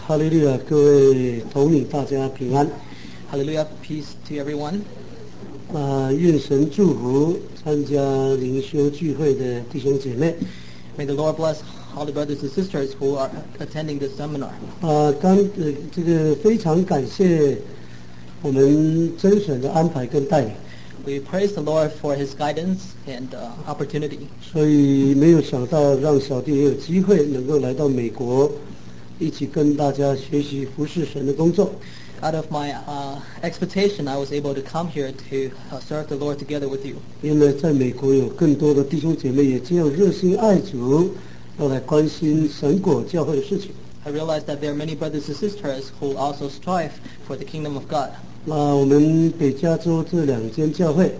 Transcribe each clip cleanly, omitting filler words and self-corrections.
哈利路亚，各位同领大家平安。 Hallelujah, peace to everyone. 愿神祝福参加灵修聚会的弟兄姐妹。 May the Lord bless all the brothers and sisters who are attending this seminar. 这个非常感谢我们甄选的安排跟带领。 We praise the Lord for His guidance and opportunity. 所以没有想到让小弟也有机会能够来到美国，一起跟大家学习服侍神的工作。 Out of my expectation, I was able to come here to serve the Lord together with you. 因为在美国有更多的弟兄姐妹也这样热心爱主，要来关心神国教会的事情。 I realized that there are many brothers and sisters who also strive for the kingdom of God. 我们北加州这两间教会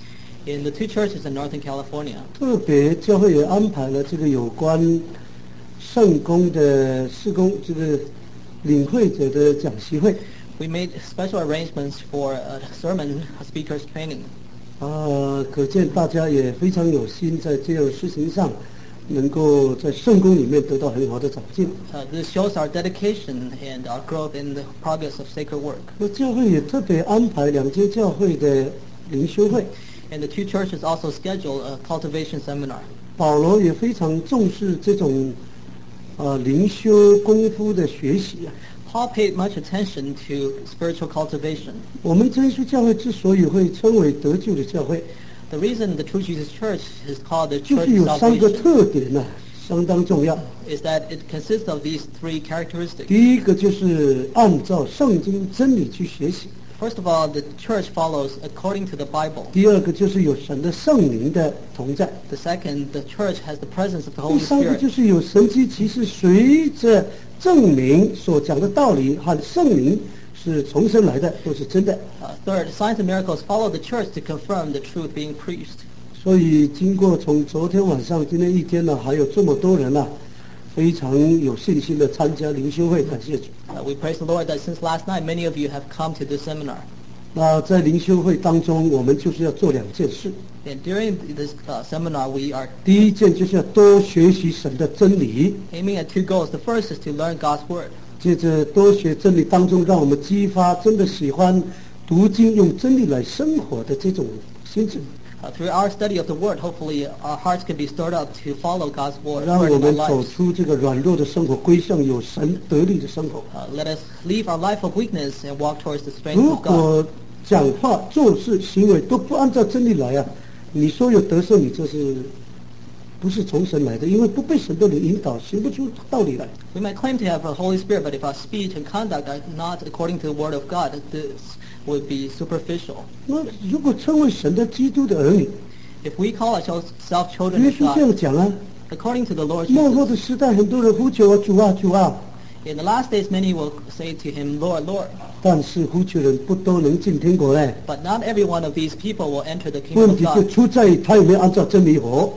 In the two churches in Northern California, 特别教会也安排了这个有关圣工的事工这个领会者的讲习会。 we made special arrangements for sermon speakers training. 可见大家也非常有心在这样的事情上，能够在圣工里面得到很好的长进。 This shows our dedication and our growth in the progress of sacred work. 那教会也特别安排两间教会的灵修会。 And the two churches also schedule a cultivation seminar. 保罗也非常重视这种灵修功夫的学习。 Paul paid much attention to spiritual cultivation. 我们真耶稣教会之所以会称为得救的教会， The reason the True Jesus Church is called the 就 Church 是 of 有三个 Salvation 特点相当重要。 is that it consists of these three characteristics. 第一个就是按照圣经真理去学习， First of all, the church follows according to the Bible. 第二个就是有神的圣灵的同在， The second, the church has the presence of the 第 Holy 三个 Spirit. 就是有神迹奇事随着证明所讲的道理和圣灵是重生来的，都是真的。 Third, signs and miracles follow the church to confirm the truth being preached. 所以经过从昨天晚上今天一天还有这么多人非常有信心的参加灵修会，感谢主。 We praise the Lord that since last night, many of you have come to this seminar. 那在灵修会当中，我们就是要做两件事。 And during this seminar, we are 第一件就是要多学习神的真理， aiming at two goals. The first is to learn God's Word. 接着多学真理当中，让我们激发真的喜欢读经、用真理来生活的这种心智， Through our study of the Word, hopefully our hearts can be stirred up to follow God's Word 让 in 我 our 们走 lives. 出这个软弱的生活，归向有神得力的生活。 Let us leave our life of weakness and walk towards the strength 如 of God. 果讲话、做事、行为都不按照真理来你说有得胜，你这是不是从神来的？因为不被神的灵引导，行不出道理来。 We might claim to have a Holy Spirit, but if our speech and conduct are not according to the Word of God, this would be superficial. 那如果称为神的基督的儿女， If we call ourselves self-children 耶 of 稣这样 God, 讲 according to the Lord 末 Jesus, 后的时代，很多人呼求主啊，主啊， in the last days many will say to Him, Lord, Lord. 但是呼求人不都能进天国嘞。 But not every one of these people will enter the kingdom 问 of 题就 God. 出在于他有没有按照真理活。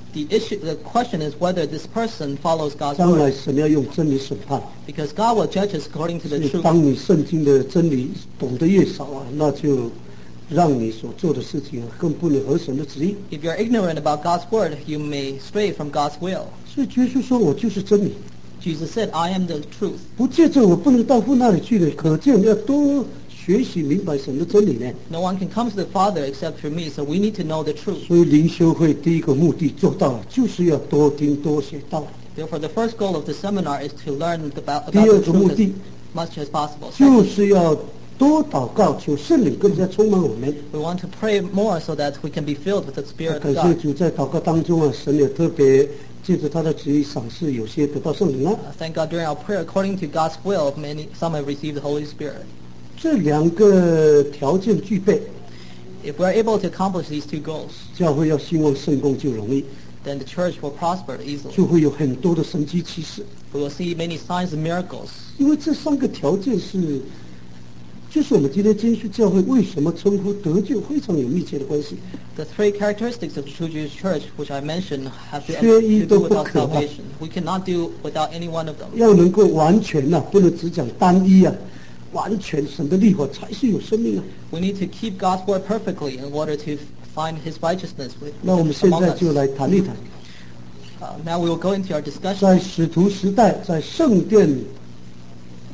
The question is whether this person follows God's 将来 word, 神要用真理审判。 because God will judge us according to 所 the 以 truth. 当你圣经的真理懂得越少那就让你所做的事情更不能合神的旨意。 If you're ignorant about God's word, you may stray from God's will. 所以耶稣说我就是真理， Jesus said, I am the truth. 不借着我不能到父那里去的。可见要多学习明白神的真理呢。 No one can come to the Father except through me, so we need to know the truth. 所以灵修会第一个目的做到了，就是要多听多学道理。 Therefore, the first goal of the seminar is to learn about 第 the 二个目 truth 的 as much as possible. 就 Second, 是要多祷告，求圣灵更加充满我们。 we want to pray more so that we can be filled with the Spirit 感 of 谢 God. 主，在祷告当中神也特别借着他的旨意赏赐有些得到圣灵 Thank God during our prayer, according to God's will, some have received the Holy Spirit. 这两个条件具备， If we're able to accomplish these two goals, 教会要兴旺圣工就容易， then the church will prosper easily. 就会有很多的神迹奇事。 We will see many signs and miracles. 因为这三个条件就是我们今天真耶稣教会为什么称呼得救非常有密切的关系。 The three characteristics of the true Jewish church, which I mentioned, have to 缺一 do 都不 without 可 salvation. We cannot do without any one of them. 要能够完全不能只讲单一完全神的律法才是有生命 We need to keep God's word perfectly in order to find His righteousness 那我们现 among 在 us. 就来谈一谈， Now we will go into our discussion. 在使徒时代，在圣殿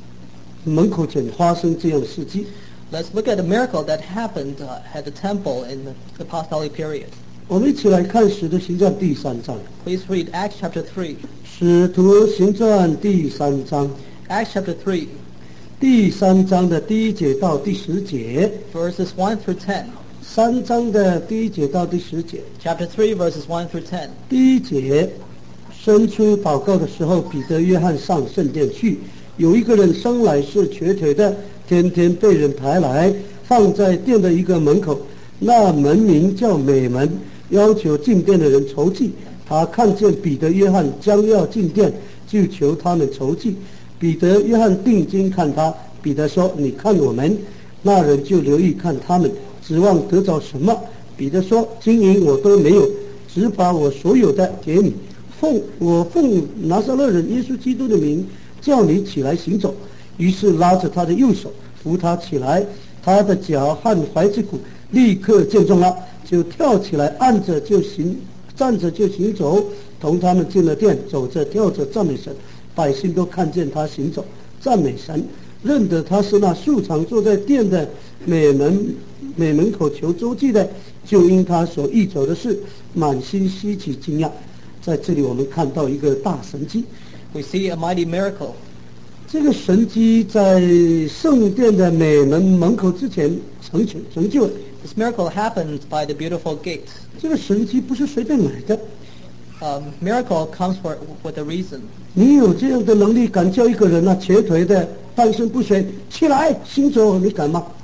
门口前发生这样的事迹。 Let's look at a miracle that happened at the temple in the apostolic period. 我们一起来看《使徒行传》第3章。 Please read Acts chapter 3. 使徒行传第3章， Acts chapter 3, 第3章的第1节到第10节。 verses 1 through 10. 3章的第1节到第10节。 Chapter 3, verses 1 through 10. 第1节，伸出祷告的时候，彼得、约翰上圣殿去，有一个人生来是瘸腿的，天天被人抬来，放在殿的一个门口，那门名叫美门，要求进殿的人筹祭。他看见彼得、约翰将要进殿，就求他们筹祭。彼得、约翰定睛看他，彼得说：“你看我们。”那人就留意看他们，指望得着什么。彼得说：“金银我都没有，只把我所有的给你。奉拿撒勒人耶稣基督的名，叫你起来行走。”于是拉着他的右手，扶他起来，他的脚和踝之骨立刻健壮了，就跳起来，站着就行走，同他们进了殿，走着跳着赞美神。百姓都看见他行走，赞美神，认得他是那素常坐在殿的美门口求周济的，就因他所预走的事，满心稀奇惊讶。在这里我们看到一个大神迹， We see a mighty miracle. 这个神迹在圣殿的美门口之前成就了。 This miracle happened by the beautiful gate. 这个神迹不是随便来的， Miracle comes with a reason. 你有这样的能力，敢叫一个人瘸腿的半身不遂起来行走，你敢吗？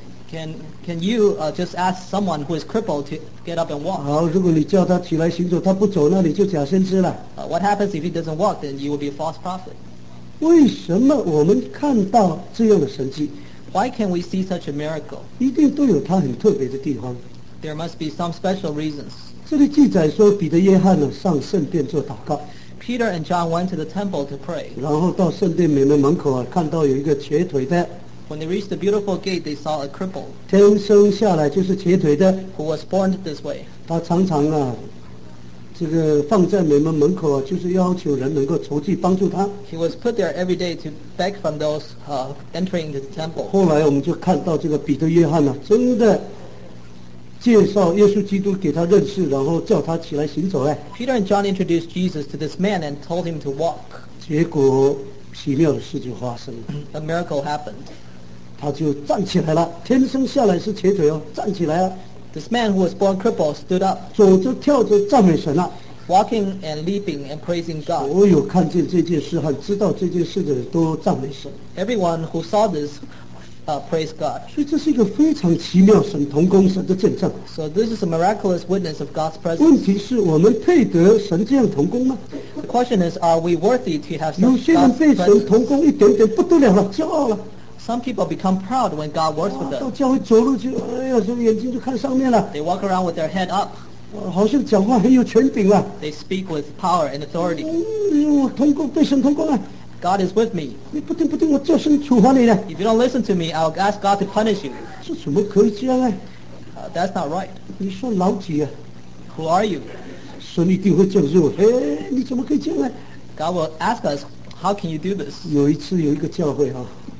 Can you just ask someone who is crippled to get up and walk? 好，如果你叫他起来行走，他不走，那你就假先知了。 What happens if he doesn't walk? Then you will be a false prophet. 为什么我们看到这样的神迹， Why can we see such a miracle? 一定都有它很特别的地方。 There must be some special reasons. 这里记载说，彼得、约翰上圣殿做祷告， Peter and John went to the temple to pray. 然后到圣殿美门口看到有一个瘸腿的， When they reached the beautiful gate, they saw a cripple 天生下来就是瘸腿的， who was born this way. 他常常这个放在美门口就是要求人能够筹济帮助他。 He was put there every day to beg from those entering the temple. 后来我们就看到这个彼得、约翰真的介绍耶稣基督给他认识，然后叫他起来行走。 Peter and John introduced Jesus to this man and told him to walk. 结果奇妙的事就发生了， A miracle happened. 他就站起来了，天生下来是瘸腿站起来了， This man who was born crippled stood up, 走着跳着赞美神了。 walking and leaping and praising God. 所有看见这件事和知道这件事的人都赞美神， Everyone who saw this praised God. 所以这是一个非常奇妙神同工神的见证。 So this is a miraculous witness of God's 问 presence. 题是我们配得神这样同工吗？ The question is, are we worthy to have 有 such 些人 God's 被神 presence? 同工一点点不得了了，骄傲了， Some people become proud when God works with 到 them. 教会走路就哎呀，这个眼睛就看上面了， They walk around with their head up. 好像讲话很有权柄了。 They speak with power and authority. 我同工被神同工啊， God is with me. 你不听，我叫神处罚你了， If you don't listen to me, I'll ask God to punish you. 这怎么可以这样啊？ That's not right. 你说老几啊？ Who are you? 神一定会这样说，哎，你怎么可以这样啊？ God will ask us, how can you do this? 有一次有一个教会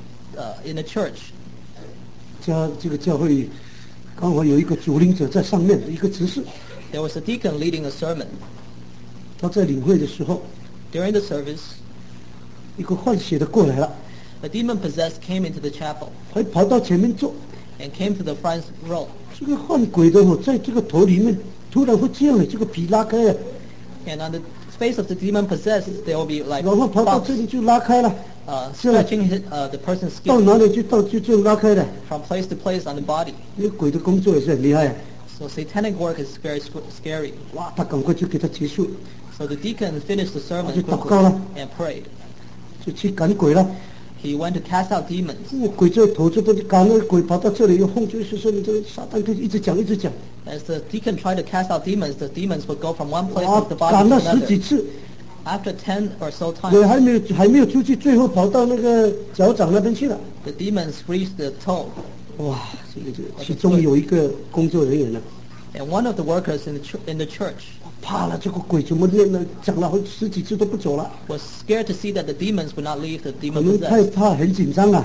In a church, 这个教会刚好有一个主领者在上面的一个执事， there was a deacon leading a sermon. 他在领会的时候， During the service, 一个换血的过来了， a demon-possessed came into the chapel 还跑到前面坐。 and came to the front row. 这个换鬼的在这个头里面突然会这样这个皮拉开了， And on the face of the demon-possessed, there will be like 然后跑到 bumps, 这里就拉开了， stretching the person's 到 skin 哪里就这样拉开了。 from place to place on the body. 那个鬼的工作也是很厉害， So satanic work is very scary. 哇，他赶快就给他结束， So the deacon finished the sermon 就祷 quickly 告了， and prayed. 就去赶鬼了。 He went to cast out demons. 鬼在头这边赶那个鬼跑到这里，又轰就是说你这个撒旦就一直讲。 As the deacon tried to cast out demons, the demons would go from one place 哇 of the，body 赶 to 了10几 another. 次， After 10 or so 鬼 times, 还没有出去，最后跑到那个脚掌那边去了。 the demons reached the toe. 哇，这个其中有一个工作人员呢， And one of the workers in the church 怕了，这个鬼怎么念了讲了10几次都不走了， was scared to see that the demons would not leave the 可能害 demon-possessed. 怕，很紧张啊。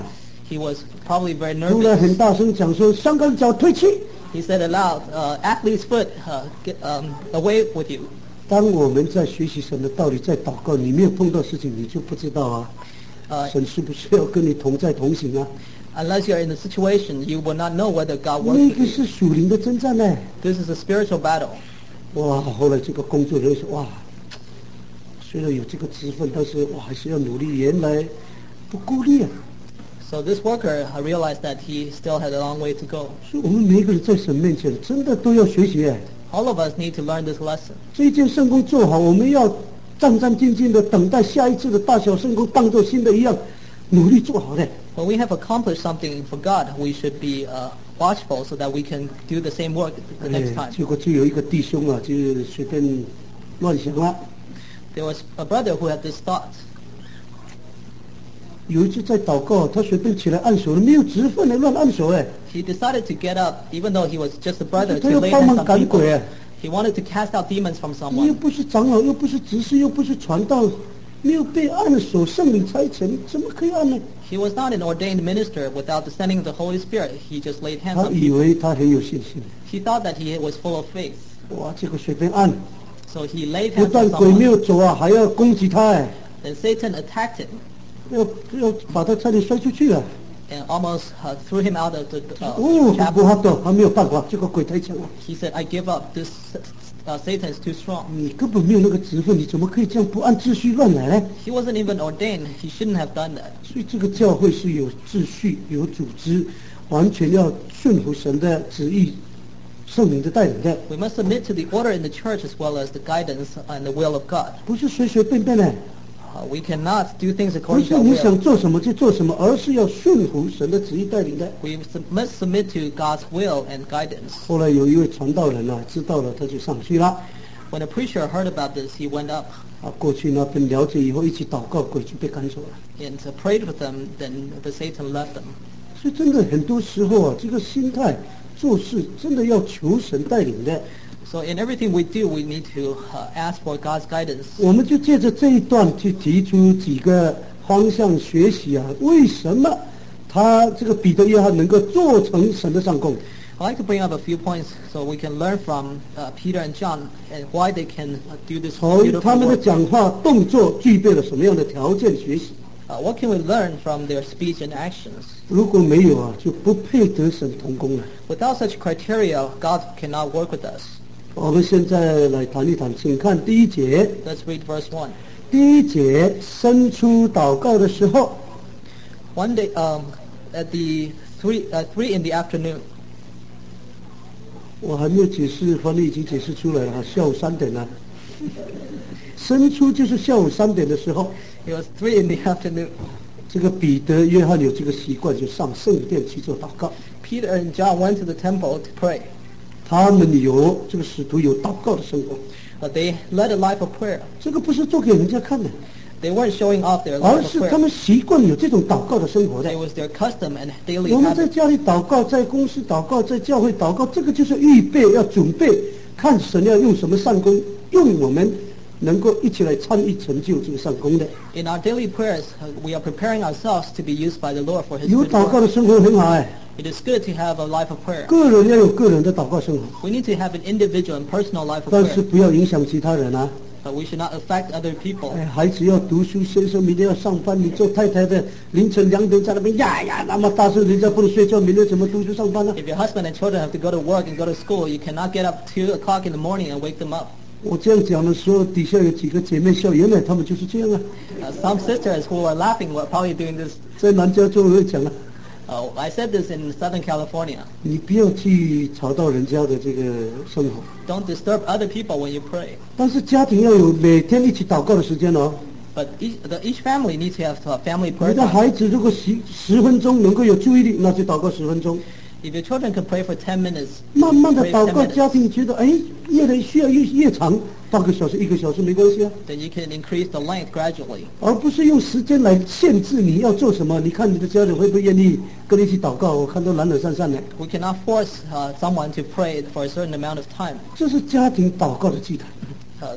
He was probably very 突然很 nervous. 大声讲说：“香港脚退去。” He said aloud, "Athlete's foot, get away with you." 当我们在学习神的道理，在祷告，你没有碰到事情，你就不知道啊。神是不是要跟你同在同行啊？ Unless you're in the situation, you will not know whether God 那 works 个 with you. 是属灵的征战呢。 This is a spiritual battle. 哇，后来这个工作人员说：“哇，虽然有这个职分，但是我还是要努力。原来不够力啊！ So this worker realized that he still had a long way to go. 所以我们每一个人在神面前，真的都要学习哎。 All of us need to learn this lesson. 这一件圣工做好，我们要战战兢兢的等待下一次的大小圣工，当做新的一样，努力做好的。 When we have accomplished something for God, we should be watchful so that we can do the same work the next 哎 time. 结果就有一个弟兄啊，就随便乱想了。 There was a brother who had this thought. 有一次在祷告，他随便起来按手了，没有职分的乱按手哎。 He decided to get up, even though he was just a brother, 他 to 要 lay 帮 hands 忙 on 赶 people. 鬼哎。 He wanted to cast out demons from 你又 someone. 不是长老，又不是执事，又不是传道，没有被按手，圣灵差遣，怎么可以按呢？ He was not an ordained minister without the sending of the Holy Spirit. He just laid hands 他 on 以 people. 为他很有信心， He thought that he was full of faith. 哇，这个随便按， So he laid 不 hands 但 on 鬼没 someone. 有走啊，还要攻击他哎， Then Satan attacked him 要把他差点摔出去了。 and almost threw him out of the 哦，不 chapel. 好的，他没有办法，这个鬼太强了， He said, "I give up. This Satan is too strong." 你根本没有那个职分，你怎么可以这样不按秩序乱来呢？ He wasn't even ordained. He shouldn't have done that. 所以这个教会是有秩序、有组织，完全要顺服神的旨意、圣灵的带领的， We must submit to the order in the church as well as the guidance and the will of God. 不是随随便便的。 We cannot do things 不 according 是 to our 你 will. 想做什么就做什么，而是要顺服神的旨意带领的。 We must submit to God's will and guidance. 后来有一位传道人啊，知道了，他就上去了。 When a preacher heard about this, he went up 过去那边了解以后，一起祷告，鬼就被赶走了。 and prayed with them. Then the Satan left them. 所以真的很多时候啊，这个心态做事真的要求神带领的。 So in everything we do, we need to ask for God's guidance. 我们就借着这一段去提出几个方向学习啊，为什么他这个彼得、约翰能够做成神的上供？ I'd like to bring up a few points so we can learn from Peter and John and why they can do this 从 beautiful 他们的 work. 讲话、动作具备了什么样的条件学习？ What can we learn from their speech and actions? 如果没有啊，就不配得神同工了。 Without such criteria, God cannot work with us. 我们现在来谈一谈，请看第一节。 Let's read verse 1. 第一节，伸出祷告的时候， One day, at the 3 in the afternoon, 我还没有解释，翻译已经解释出来了哈，下午3点了。伸出就是下午3点的时候， it was 3 in the afternoon. 这个彼得、约翰有这个习惯，就上圣殿去做祷告。 Peter and John went to the temple to pray. 他们有这个使徒有祷告的生活， They led a life of prayer. 这个不是做给人家看的， They weren't showing off their 而 life of 是他 prayer. 们习惯有这种祷告的生活的 It。was their custom and daily 我们在 habit. 家里祷告，在公司祷告，在教会祷告，这个就是预备，要准备，看神要用什么善功，用我们能够一起来参与成就这个善功的。 In our daily prayers, we are preparing ourselves to be used by the Lord for His 有 good 祷告 work. 的生活很好哎， It is good to have a life of prayer. 个人要有个人的祷告生活， We need to have an individual and personal life of 但是 prayer. 不要影响其他人啊。 But we should not affect other people. 哎，孩子要读书，先生明天要上班，你做太太的凌晨2点在那边呀呀那么大声，人家不能睡觉，明天怎么读书上班呢？ If your husband and children have to go to work and go to school, you cannot get up 2 o'clock in the morning and wake them up. 我这样讲的时候，底下有几个姐妹笑，原来她们就是这样啊， Some sisters who are laughing were probably doing this. 在南加州我会讲啊， I said this in Southern California. 你不要去吵到人家的这个生活。 Don't disturb other people when you pray. 但是家庭要有每天一起祷告的时间哦。 But each family needs to have family 你 prayer 的 time. 孩子如果10分钟能够有注意力，那就祷告10分钟。 If your children can pray for 10 minutes, 慢慢的 pray 祷 10 告， minutes, 家庭觉得哎，越来需要越长，半个小时、1个小时没关系啊， then you can increase the length gradually. 而不是用时间来限制你要做什么。你看你的家人会不会愿意跟你一起祷告？我看都懒懒散散的。 We cannot force someone to pray for a certain amount of time. 这是家庭祷告的祭坛。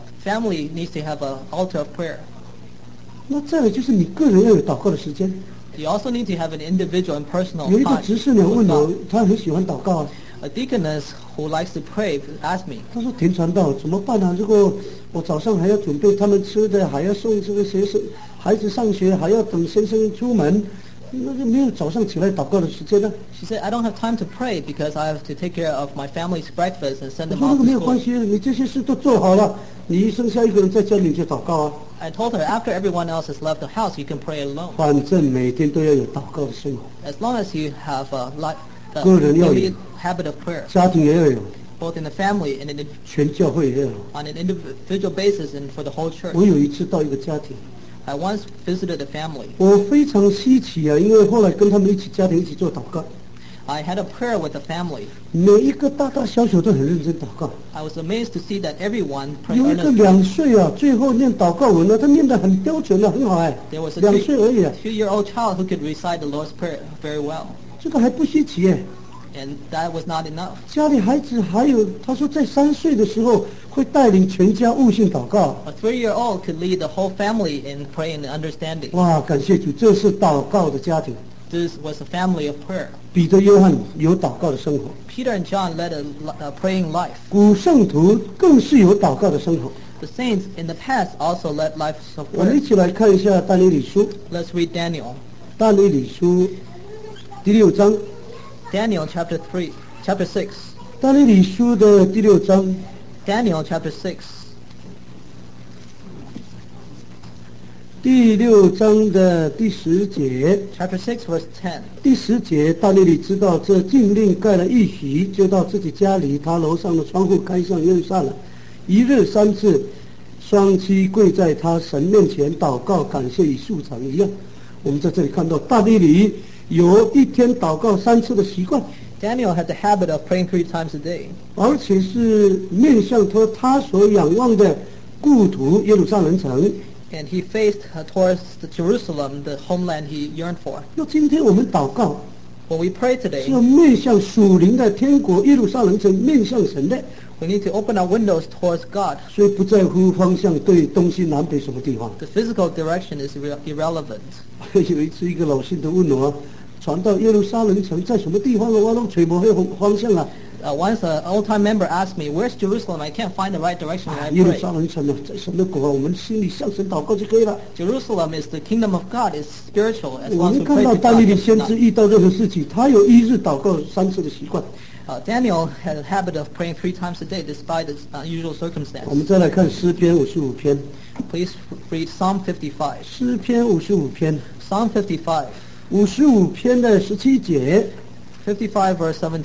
Family needs to have an altar of prayer. 那再来就是你个人要有祷告的时间。 You also need to have an individual and personal 有一个 time 执事娘 with 问我 God.， 她很喜欢祷告啊。 A deaconess who likes to pray asked me, 她说：“田传道怎么办啊？如果我早上还要准备他们吃的，还要送这个学生孩子上学，还要等先生出门，那就没有早上起来祷告的时间呢。” she said, I don't have time to pray because I have to take care of my family's breakfast and send 我 them 说：“ off 那个没 to 有关 school. 系，你这些事都做好了，你剩下一个人在家里你就祷告啊。 I told her, after everyone else has left the house, you can pray alone. 反正每天都要有祷告的生活， As long as you have a 个人要有， daily habit of prayer, 家庭也要有， both in the family and in 全教会也要有。 on an individual basis and for the whole church. 我有一次到一个家庭， I once visited a family. 我非常稀奇啊，因为后来跟他们一起家庭一起做祷告， I had a prayer with the family. 每一个大大小小都很认真祷告。 I was amazed to see that everyone prayed 有一个 earnestly. 2岁啊，最后念祷告文呢，他念得很标准的，很好哎。 There was a 2岁而已啊， two-year-old child who could recite the Lord's Prayer very well. 这个还不稀奇哎。 And that was not enough. 家里孩子还有，他说在3岁的时候会带领全家悟性祷告。 A 3-year-old could lead the whole family in praying and understanding. 哇，感谢主，这是祷告的家庭。 This was a family of prayer. 彼得、约翰有祷告的生活， Peter and John led a praying life. 古圣徒更是有祷告的生活。 The saints in the past also led lives of 我们一 prayer. 起来看一下但以理书， Let's read Daniel. 但以理书第6章， Daniel chapter 6. 但以理书的第6章 Daniel chapter 6. 第6章的第10节。 Chapter 6 verse 10. 第10节，但以理知道这禁令盖了一席，就到自己家里，他楼上的窗户开向耶路撒冷，一日3次，双膝跪在他神面前祷告，感谢与素常一样。我们在这里看到但以理有一天祷告3次的习惯， Daniel had the habit of praying 3 times a day. 而且是面向他所仰望的故土耶路撒冷城。 And he faced towards the Jerusalem, the homeland he yearned for. 那今天我们祷告 When we pray 是 today, 要面向属灵的天国耶路撒冷城，面向神的。 we need to open our windows towards God. 所以不在乎方向对东西南北什么地方。 The physical direction is irrelevant. 有一次一个老信徒问我，传到耶路撒冷城在什么地方了？我都揣摩那方向啊。 Once an old-time member asked me, where's Jerusalem? I can't find the right direction when I 耶路 pray. 撒冷城啊，在神的国啊，我们心里向神祷告就可以了。 Jerusalem is the kingdom of God. It's spiritual. As 我 long as 们 we 看 pray 到 to 但 God, 以理 it's 先 not. 知遇到任何事情，他有1日祷告3次的习惯。 Daniel had a habit of praying 3 times a day despite its unusual 我 circumstance. 们再来看诗篇55篇， Please read Psalm 55. 诗篇55篇 Psalm 55. ，55篇的17节。 55 verse 17.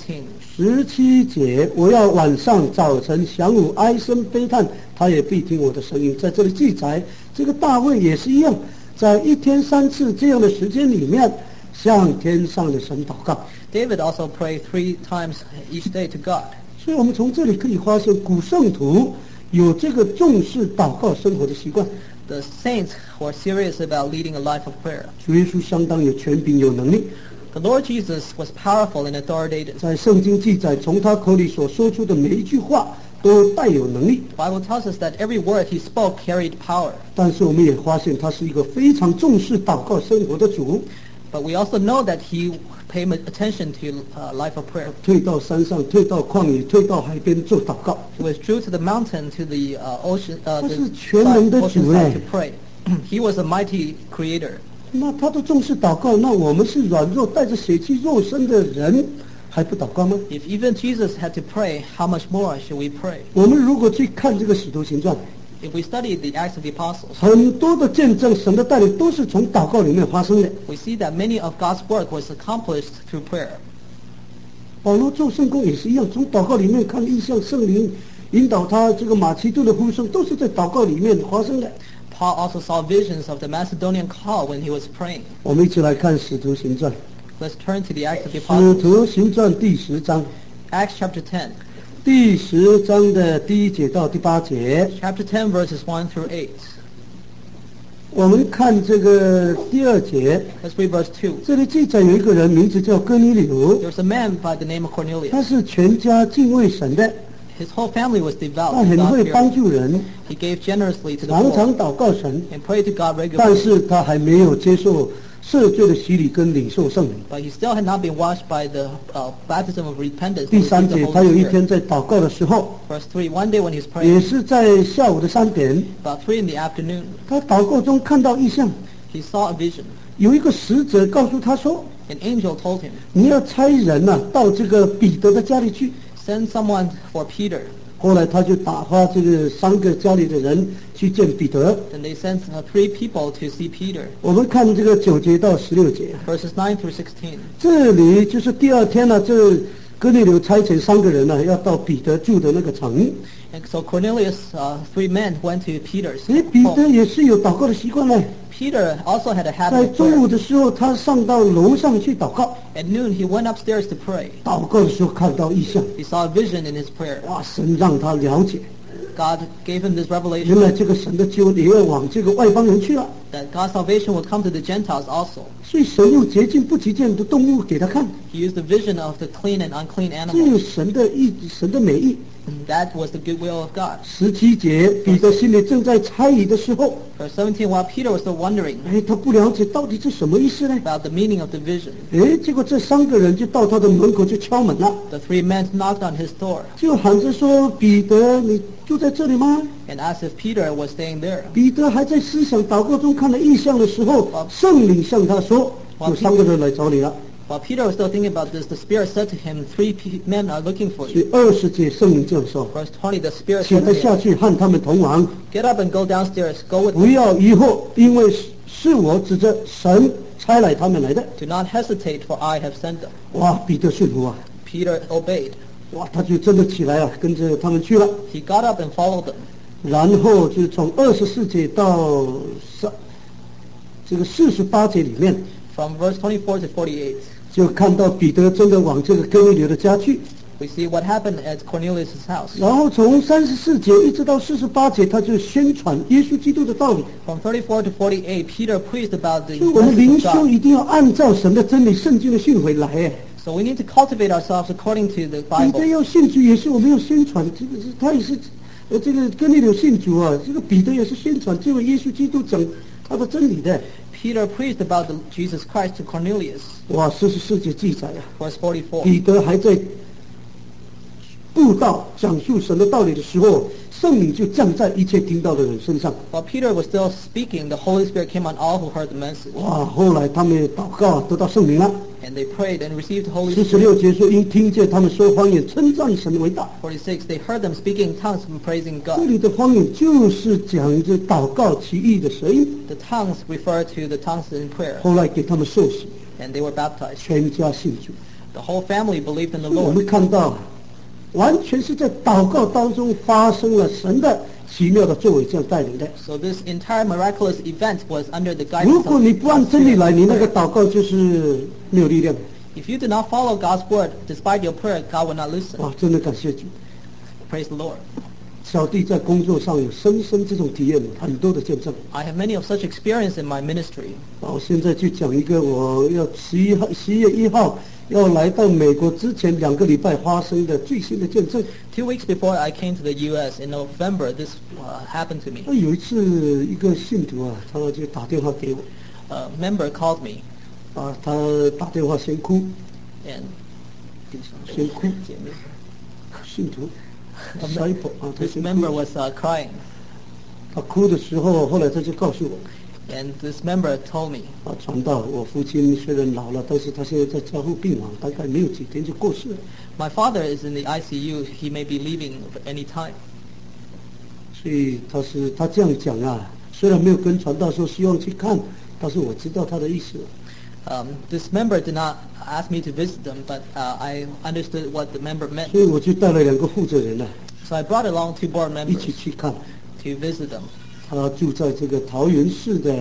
17节，我要晚上、早晨、晌午哀声悲叹，他也必听我的声音。在这里记载，这个大卫也是一样，在1天3次这样的时间里面，向天上的神祷告。 David also prayed 3 times each day to God. 所以我们从这里可以发现，古圣徒有这个重视祷告生活的习惯。 The saints were serious about leading a life of prayer. 主耶稣相当有权柄、有能力。 The Lord Jesus was powerful and authoritative. 在圣经记载，从他口里所说出的每一句话都带有能力。 The Bible tells us that every word he spoke carried power. 但是我们也发现，他是一个非常重视祷告生活的主。 But we also know that he paid attention to life of prayer. 退到山上，退到旷野，退到海边做祷告。 He withdrew to the mountain, to the ocean, 他是 the 全能的 ocean 主 side 哎 to pray. He was a mighty creator. 那他都重视祷告，那我们是软弱、带着血气肉身的人，还不祷告吗？ If even Jesus had to pray, how much more should we pray? 我们如果去看这个使徒行传， If we study the Acts of the Apostles, 很多的见证、神的带领都是从祷告里面发生的。 we see that many of God's work was accomplished through prayer. 保罗做圣工也是一样，从祷告里面看异象，圣灵引导他这个马其顿的呼声，都是在祷告里面发生的。 Paul also saw visions of the Macedonian call when he was praying. 我们一起来看使徒行传， Let's turn to the Acts of the 使 Apostles. 徒行传第10章， Acts chapter 10. 第10章的第1节到第8节。 Chapter 10 verses 1 through 8. 我们看这个第2节， Let's read verse 2. 这里记载有一个人名字叫哥尼流， There was a man by the name of 他 Cornelius. 是全家敬畏神的， His whole family was 他 devout 很 and 会帮 God-fearing. 助人， He gave generously to the 常 poor 常祷告神， and prayed to God 但 regularly. 是他还没有接受赦罪的洗礼跟领受圣灵。 but he still had not been washed by the baptism of repentance. 第 to 三 receive the 节， Holy 他有一 Spirit. 天在祷告的时候， Verse 3, one day when he was 也 praying, 是在下午的3点， about 3 in the afternoon, 他祷告中看到异象， he saw a vision. 有一个使者告诉他说 An angel told him, 你要差人到这个彼得的家里去。 send someone for Peter. 后来他就打发这个3个家里的人去见彼得。 Then they sent 3 people to see Peter. 我们看这个9节到16节， Verses 9 through 16. 这里就是第2天呢，这哥尼流差遣3个人呢，要到彼得住的那个城。 And so Cornelius, 3 men went to Peter's 彼得 home. 也是有祷告的习惯呢。 Peter also had a 在 habit of 中 prayer. 午的时候，他上到楼上去祷告。 At noon, he went upstairs to pray. 祷告的时候看到异象， He saw a vision in his prayer. 哇！神让他了解， God gave him this 原 revelation 来这个神的救恩也要往这个外邦人去了。 that God's salvation will come to the Gentiles also. 所以神用洁净不洁净的动物给他看， He used the vision of the clean and unclean 这有 animals. 神的意，神的美意。 That was the good will of God. 17节，彼得心里正在猜疑的时候， Verse 17, while Peter was still wondering 他不了解到底这什么意思呢？ about the meaning of the vision, 结果这3个人就到他的门口就敲门了， the 3 men knocked on his door 就喊着说：“彼得，你住在这里吗？” and asked if Peter was staying there. 彼得还在思想祷告中看了异象的时候，圣灵向他说：“有3个人来找你了。” While Peter was still thinking about this, the Spirit said to him, 3 men are looking for 所 you. 以20节圣灵这样说 Verse 20, the：“ Spirit 起 said 来 to 下 him, 去和他们同往， get up and go downstairs, go with 不 them. 要疑惑，因为是我指着神差来他们来的。 Do not hesitate, for I have sent them.” ” 哇，彼得顺服啊！ Peter obeyed. 哇，他就真的起来了，跟着他们去了。 He got up and followed them. 然后就从24节到这个48节里面， From verse 24 to 48, 就看到彼得真的往这个哥尼流的家去。 we see what happened at Cornelius' house. 然后从34节一直到48节，他就宣传耶稣基督的道理。 From 34 to 48, Peter preached about the 所以我们 message 灵 of 修 God. 一定要按照神的真理、圣经的训诲来。哎 So we need to cultivate ourselves according to the 彼得 Bible. 要信主，也是我们要宣传，这个是他也是，这个哥尼流信主啊，这个彼得也是宣传这位耶稣基督讲他的真理的。 Peter preached about Jesus Christ to Cornelius. 哇，44节记载啊， Verse 44. 彼得还在布道讲述神的道理的时候，圣灵就降在一切听到的人身上。 While Peter was still speaking, the Holy Spirit came on all who heard the message. 哇，后来他们祷告得到圣灵了。 And they prayed and received the Holy 46 Spirit. 节说，因听见他们说方言，称赞神为大。 46, they heard them speaking in tongues and praising 这 God. 里的方言就是讲着祷告奇异的声音。 The tongues refer to the tongues in prayer. 后来给他们受洗， And they were baptized. 全家信主。 The whole family believed in the 我 Lord. 们看到，完全是在祷告当中发生了神的奇妙的作为，这样带领的。 So this entire miraculous event was under the 如 guidance 果你不按 of 真理来， Spirit. 你那个祷告就是没有力量。 If you do not follow God's word, despite your prayer, God will not listen. 哇，真的感谢主！ Praise the Lord. 小弟在工作上有深深这种体验，很多的见证。 I have many of such experience in my ministry. 我现在就讲一个，我要11月1号要来到美国之前2个礼拜发生的最新的见证。 2 weeks before I came to the U.S. in November, this happened to me. 有一次，一个信徒啊，他就打电话给我， A member called me 他打电话先哭， and 先哭，信徒 disciple 他 this 先 member 哭。 was crying. 他哭的时候，后来他就告诉我， And this member told me, 传道，我父亲虽然老了，但是他现在在加护病房，大概没有几天就过世了。 my father is in the ICU. He may be leaving any time. 所以他这样讲啊，虽然没有跟传道说希望去看，但是我知道他的意思。 This member did not ask me to visit them, but I understood what the member meant. 所以我就带了2个负责人啊， So I brought along 2 board 一 members 起去看。 to visit them. 他住在这个桃园市的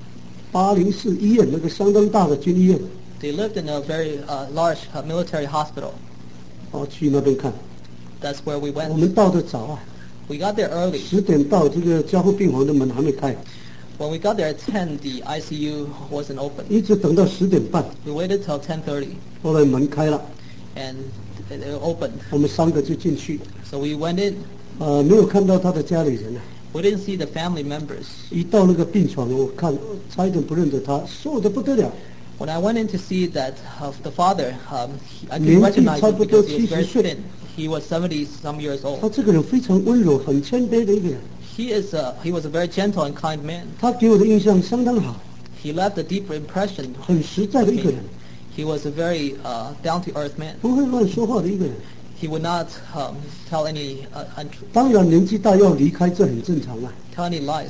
804医院，那个相当大的军医院， They lived in a very large military hospital. 去那边看。 That's where we 我 went. 们到得早啊， We got there early. 10点到，这个加护病房的门还没开， When we got there at 10, the ICU wasn't open. 一直等到10点半， We waited till 10:30, 后来门开了， and it opened. 我们3个就进去， So we went in, 没有看到他的家里人啊， We didn't see the family members. 一到那个病床，我看差一点不认得他，瘦得不得了。 When I went in to see that of the father, I could 年纪 recognize 差 him 不多 because he was 70 very 岁。 thin. He was 70 some years 他 old. 这个人非常温柔、很谦卑的一个人， He was a very gentle and kind man. 他给我的印象相当好， He left a deep impression. 很实在的一个人， He was a very down-to-earth man. 不会乱说话的一个人。 He would not tell any 当然年纪大要离开，这很正常啊。 tell any lies.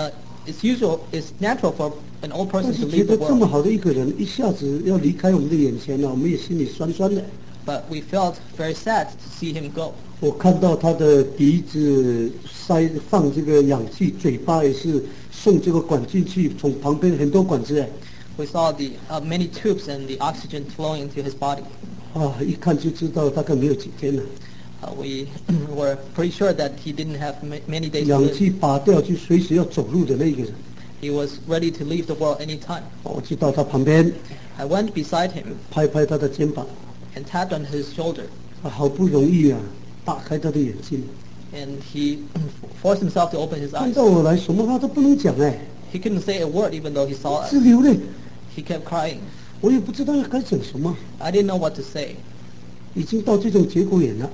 It's natural for an old 但 person 是 to 觉 leave 得 the 这么 world. 好的一个人，一下子要离开我们的眼前了，我们也心里酸酸的。 But we felt very sad to see him go. 我看到他的鼻子放这个氧气，嘴巴也是送这个管进去，从旁边很多管子哎。 We saw the many tubes and the oxygen flowing into his body. 啊，一看就知道大概没有几天了。 We were pretty sure that he didn't have many days to 氧 live. 气拔掉就随时要走路的那个人， He was ready to leave the world anytime. 我就到他旁边 I went beside him 拍拍他的肩膀， and tapped on his shoulder, 他好不容易啊打开他的眼睛， and he forced himself to open his 看 eyes. 到我来什么话都不能讲哎， He couldn't say a word even though he saw 是 us. 流泪， He kept crying. 我也不知道该讲什么， I didn't know what to say. 已经到这种节骨眼了。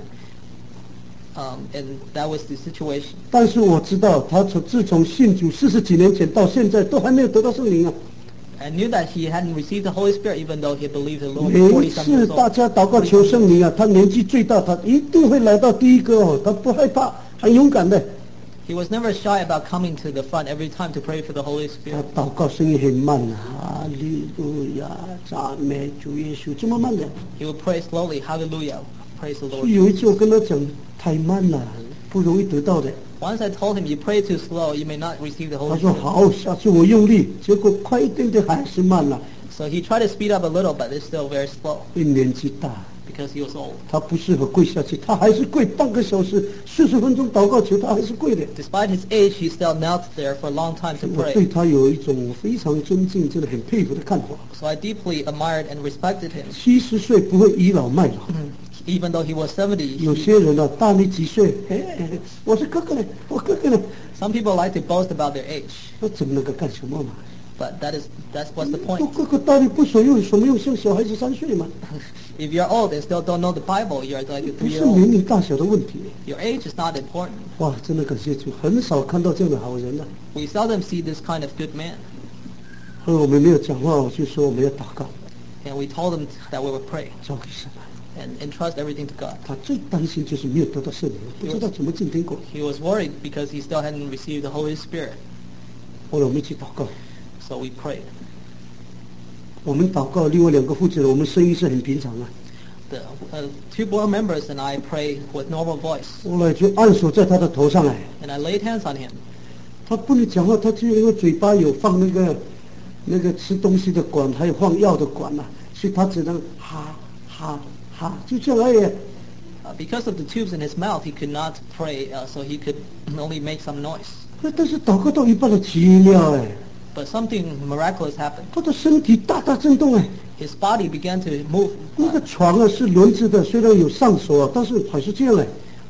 And that was the situation. 但是我知道他自从信主40几年前到现在都还没有得到圣灵啊。 I knew that he hadn't received the Holy Spirit even though he believed the Lord 每 40 一 some 次 years 大 old. 家祷告求圣灵啊，他年纪最大，他一定会来到第一个哦，他不害怕，很勇敢的。 He was never shy about coming to the front every time to pray for the Holy 他 Spirit. 祷告声音很慢啊，哈利路亚，赞美主耶稣，这么慢的。 He would pray slowly, hallelujah, praise the 所 Lord. 以有一次我跟他讲，太慢了，不容易得到的。 Once I told him, you pray too slow, you may not receive the 他 Holy 说 Spirit. 好，下次我用力，结果快一点点还是慢了， So he tried to speed up a little, but it's still very slow 因为年纪大， because he was old. 他不适合跪下去，他还是跪半个小时、40分钟祷告求，他还是跪的。 Despite his age, he still knelt there for a long time to 我对 pray. 他有一种非常尊敬，真的很佩服的看法。 So I deeply admired and respected him. 70岁不会倚老卖老， Even though he was 70, 有些人呢、大你几岁，我是哥哥呢，我哥哥呢， some people like to boast about their age. 那怎么能够干什么嘛？ But that's what's the 我 point. 哥哥大你不所用，什么用？像小孩子3岁嘛， If you're old and still don't know the Bible, you're like a 不是 3-year-old. 年龄大小的问题。 Your age is not important. 哇，真的感谢主，很少看到这样的好人了、 We seldom see this kind of good man. 后来我们没有讲话，我就说我们要祷告， And we told him that we would pray 交给神吧。 and entrust everything to God. 他最担心就是没有得到圣灵，不知道怎么进天国。 He was worried because he still hadn't received the Holy Spirit. 后来我们一起祷告， So we prayed. 我们祷告，另外2个负责人，我们声音是很平常啊。 The 2 board members and I pray with normal voice. 后来就按手在他的头上来， And I laid hands on him. 他不能讲话，他就因为嘴巴有放那个吃东西的管，还有放药的管呐、所以他只能哈哈哈，就这样而已。 Because of the tubes in his mouth, he could not pray, so he could only make some noise. 但是祷告到一半的奇妙哎， But something miraculous happened. 他的身体大大震动哎。 His body began to move. 那个床啊是轮子的，虽然有上锁啊，但是还是这样哎。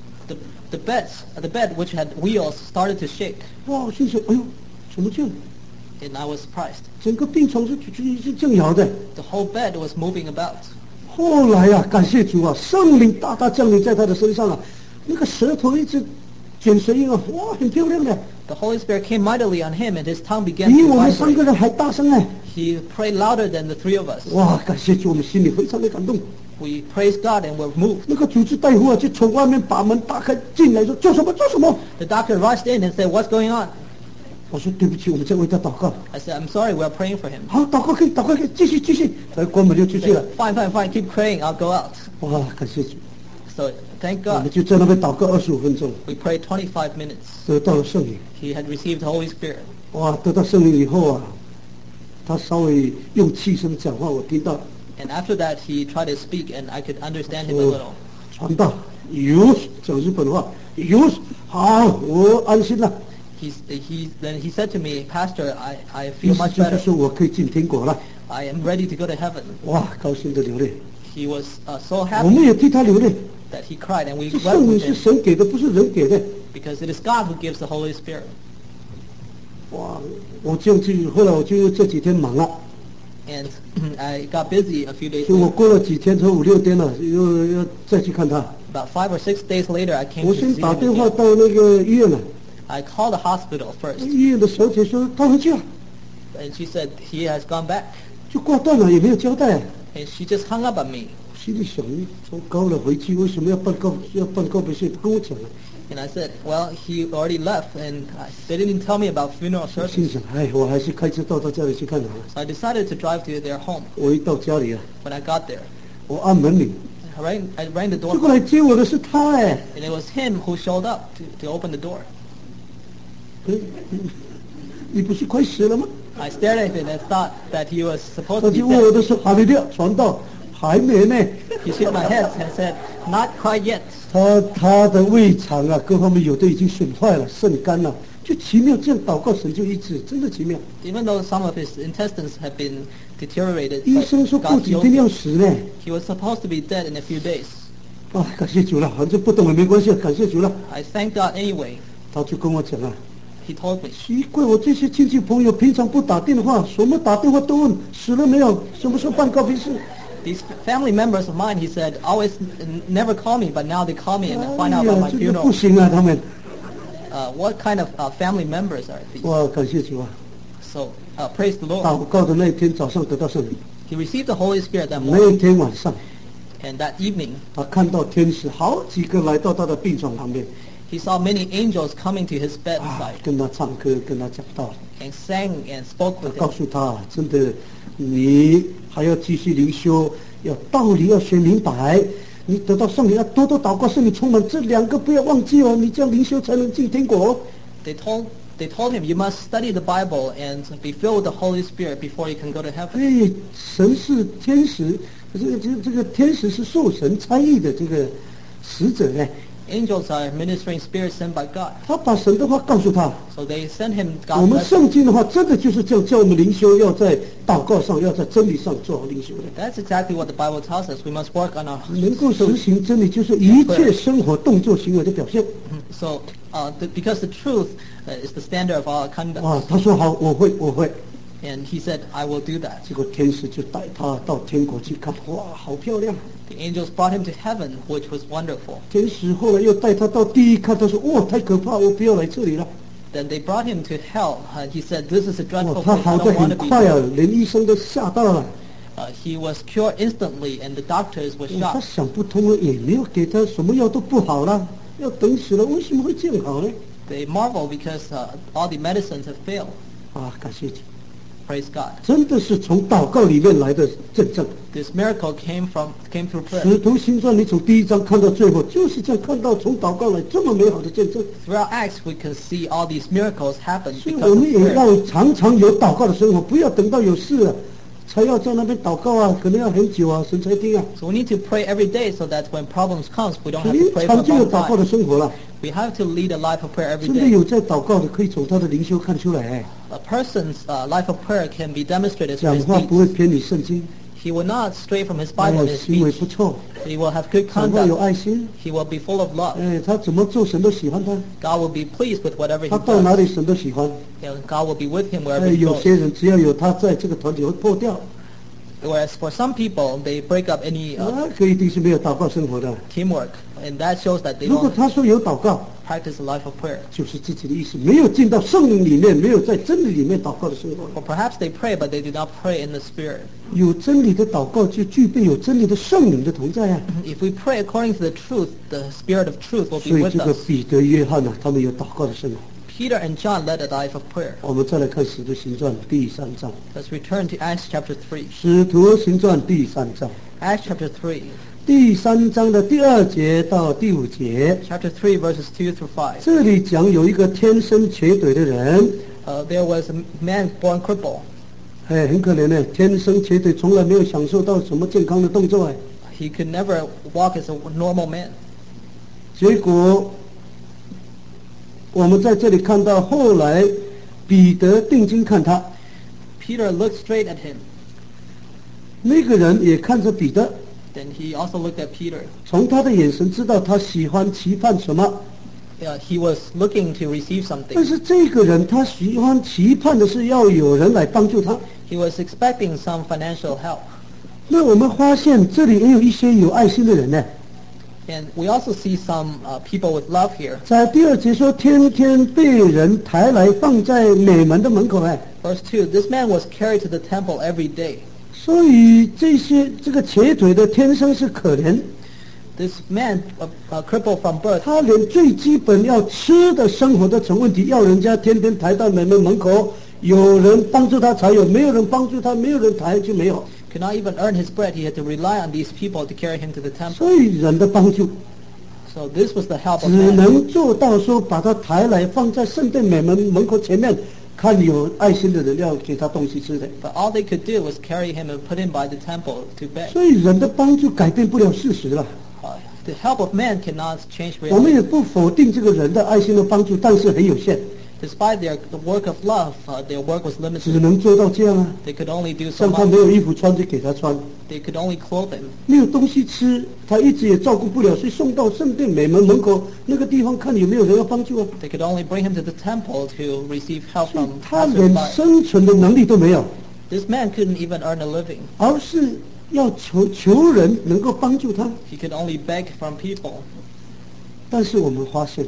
The bed which had wheels started to shake, 哇，我心想，哎呦，怎么这样？ and I was surprised. 整个病床是这样摇的。 The whole bed was moving about. 后来啊，感谢主啊，圣灵大大降临在他的身上啊，那个舌头一直卷舌音啊，哇，很漂亮的， The Holy Spirit came mightily on him, and his tongue began 比 to 我们3个 vibrate. 人还大声哎。 He prayed louder than the 3 of us. 哇，感谢主，我们心里非常的感动。 We praised God and were moved. 那个主治大夫啊，就从外面把门打开进来说做什么做什么。 The doctor rushed in and said, "What's going on?" 我说对不起，我们在为他祷告。 I said, "I'm sorry, we're praying for him." 好，祷告可以，祷告可以，继续继续。他关门就出 He 去了 said,。Fine, keep praying. I'll go out. 哇，感谢主， So thank 我们 God. 就在那边祷告25分钟， We prayed 25 minutes. 得到了圣灵。 He had received the Holy Spirit. 哇，得到圣灵以后啊，他稍微用气声讲话，我听到了。 And after that, he tried to speak, and I could understand him a little. 传道有讲日本话，有好，我安心了。 Then he said to me, Pastor, I 意 feel 思 much 就是 better. 说我可以进天国了。 I am ready to go to heaven. 哇，高兴的流泪， He was so 我 happy 们也替他流泪。 that he cried, and we 这 wept 圣灵 with 是 him. 神给的，不是人给的。 because it is God who gives the Holy Spirit. 哇，我这样去，后来我就这几天忙了， And I got busy a few days 所以我 later. 过了几天，才5、6天了，又再去看他。 About 5 or 6 days later, I came 我 to 先 see 打 him 电话 again. 到那个医院了， I called the hospital first, 医院的小姐说他回去了， and she said he has gone back. 就挂断了，也没有交代。 And she just hung up on me. 心里想，糟糕了，回去为什么要办告别式？他跟我讲了， And I said, well, he already left, and they didn't tell me about funeral 我心 service. 想，哎，我还是开车到他家里去看他了。 So I decided to drive to their home. 我一到家里啊， When I got there, 我按门铃， I rang the 结果 doorbell, 来接我的是他哎， and it was him who showed up to open the door. 你不是快死了吗？ I stared at him and thought that he was supposed 他 to be 就问我 dead. 的说，哈利路亚，传道还没呢。 He shook my head and said, not quite yet. 他的胃肠啊，各方面有的已经损坏了，肾干了，就奇妙，这样祷告神就医治，真的奇妙。 Even though some of his intestines have been deteriorated, 医 but 生说过 God 几 healed 天要 him. 死呢。 He was supposed to be dead in a few days. 啊，感谢主了，反正不懂也没关系，感谢主了。 I thank God anyway. 他就跟我讲啊， He told me, 奇怪，我这些亲戚朋友平常不打电话，什么打电话都问死了没有，什么时候办告别式。 these family members of mine, he said, always never call me, but now they call me and 哎 find out about 呀 my， 这个不 funeral. 行啊，他们。 What kind of family members are these? 哇，感谢主啊！ So, praise the Lord. 祷告的那一天早上得到圣灵， He received the Holy Spirit that 那 morning, 一天晚上， and that evening, 他看到天使好几个来到他的病床旁边， he saw many angels coming to his 啊 bedside， 跟他唱歌，跟他讲道。 and sang and spoke 我 with 告 him. 诉他，真的，你还要继续灵修，要道理要学明白，你得到圣灵要多多祷告，圣灵充满，这2个不要忘记哦，你这样灵修才能进天国哦。 They told him, you must study the Bible and be filled with the Holy Spirit before you can go to heaven. 哎，神是天使，这个天使是受神差役的这个使者呢， Angels are ministering spirits sent by God. 他把神的话告诉他。 So they sent him 我 God's 们 message. 圣经的话，真的就是这样叫我们灵修，要在祷告上，要在真理上做灵修的。 That's exactly what the Bible tells us. We must work on our 能够实行真理，就是一切生活、动作、行为的表现。 So, because the truth is the standard of our conduct. 啊，他说好，我会。 And he said, I will do that. 结果天使就带他到天国去看，哇，好漂亮！ The angels brought him to heaven, which was wonderful. 天使后来又带他到地狱看，他说，哇，太可怕，我不要来这里了。 Then they brought him to hell, and he said, this is a 哇， dreadful 他 place. 好 I 的 don't want 很 to be 快啊 here.， 连医生都吓到了。 He was cured instantly, and the doctors were 他 shocked. 想不通了，也没有给他什么药都不好了，要等死了，为什么会这样好呢？ They marvel because all the medicines have failed. 啊，感谢主， Praise God. 真的是从祷告里面来的见证。 This miracle came through 使 prayer. 徒行传，你从第1章看到最后，就是这样看到从祷告来这么美好的见证。 Throughout Acts, we can see all these miracles happen 所以 because 我 of 们也 prayer. 要常常有祷告的生活，不要等到有事了才要在那边祷告啊，可能要很久啊，神才听啊。 So we need to pray every day so that when problems comes, we don't have 平 to pray 常 for 就 a 有 long 祷告的 time. 生活了， We have to lead a life of prayer every 真的 day. 有在祷告的，可以从他的灵修看出来。 A person's life of prayer can be demonstrated through 讲 his 话不会 deeds. 偏离圣经， He will not stray from his 还 Bible 有 in his 行为 speech. 不错， He will have good 讲话有 conduct. 爱心。 He will be full of love. 哎，他怎么做神都喜欢他， God will be pleased with whatever he 他到哪 does. 里神都喜欢。 And God will be with him 哎， wherever he 有 goes. 些人只要有他在，这个团体会破掉， Whereas for some people, they break up any 那可一定是没有祷告生活的。 teamwork, and that shows that they 如果 don't 他说有祷告， practice a life of prayer. 就是自己的意思，没有进到圣灵里面，没有在真理里面祷告的生活。 Or perhaps they pray, but they do not pray in the Spirit. 有真理的祷告，就具备有真理的圣灵的同在啊。 If we pray according to the truth, the Spirit of truth will 所 be 以 with 这个 us. 彼得、约翰呢、他们有祷告的生活。 Peter and John led a life of prayer. 我们再来看《使徒行传》第3章， Let's return to Acts chapter 3. 《使徒行传》第3章， Acts chapter 3. 第3章的第2节到第5节， Chapter 3, verses 2 through 5. 这里讲有一个天生瘸腿的人， There was a man born crippled. 哎，很可怜呢，天生瘸腿，从来没有享受到什么健康的动作哎。 He could never walk as a normal man. 结果我们在这里看到，后来彼得定睛看他， Peter looked straight at him. 那个人也看着彼得， Then he also looked at Peter. 从他的眼神知道他喜欢期盼什么。 he was looking to receive 但 something. 是这个人他期盼的是要有人来帮助他。 He was expecting some financial help. 那我们发现这里也有一些有爱心的人呢。 And we also see some people with love here. 在第2节说，天天被人抬来放在美门的门口哎。 Verse 2, this man was carried to the temple every day. 所以这个瘸腿的天生是可怜， This man, crippled from birth, 他连最基本要吃的生活都成问题，要人家天天抬到美门门口，有人帮助他才有，没有人帮助他，没有人抬就没有。 could not even earn his bread. He had to rely on these people to carry him to the temple. 所以人的帮助 So this was the help 只 of man. 能做到说把他抬来放在圣殿美门门口前面，看有爱心的人要给他东西吃的。 But all they could do was carry him and put him by the temple to beg. 所以人的帮助改变不了事实了。 The help of man cannot change 我们 reality. 也不否定这个人的爱心的帮助，但是很有限， Despite the work of love, their work was 只 limited. 能做到这样啊。 They could only do so 像他 much. 没有衣服穿就给他穿， They could only clothe him. 没有东西吃，他一直也照顾不了，所以送到圣殿美门门口那个地方，看有没有人要帮助啊。 They could only bring him to the temple to receive help 所以 from 他连 passersby. 生存的能力都没有， This man couldn't even earn a living. 而是要求人能够帮助他。 He could only beg from people. 但是我们发现，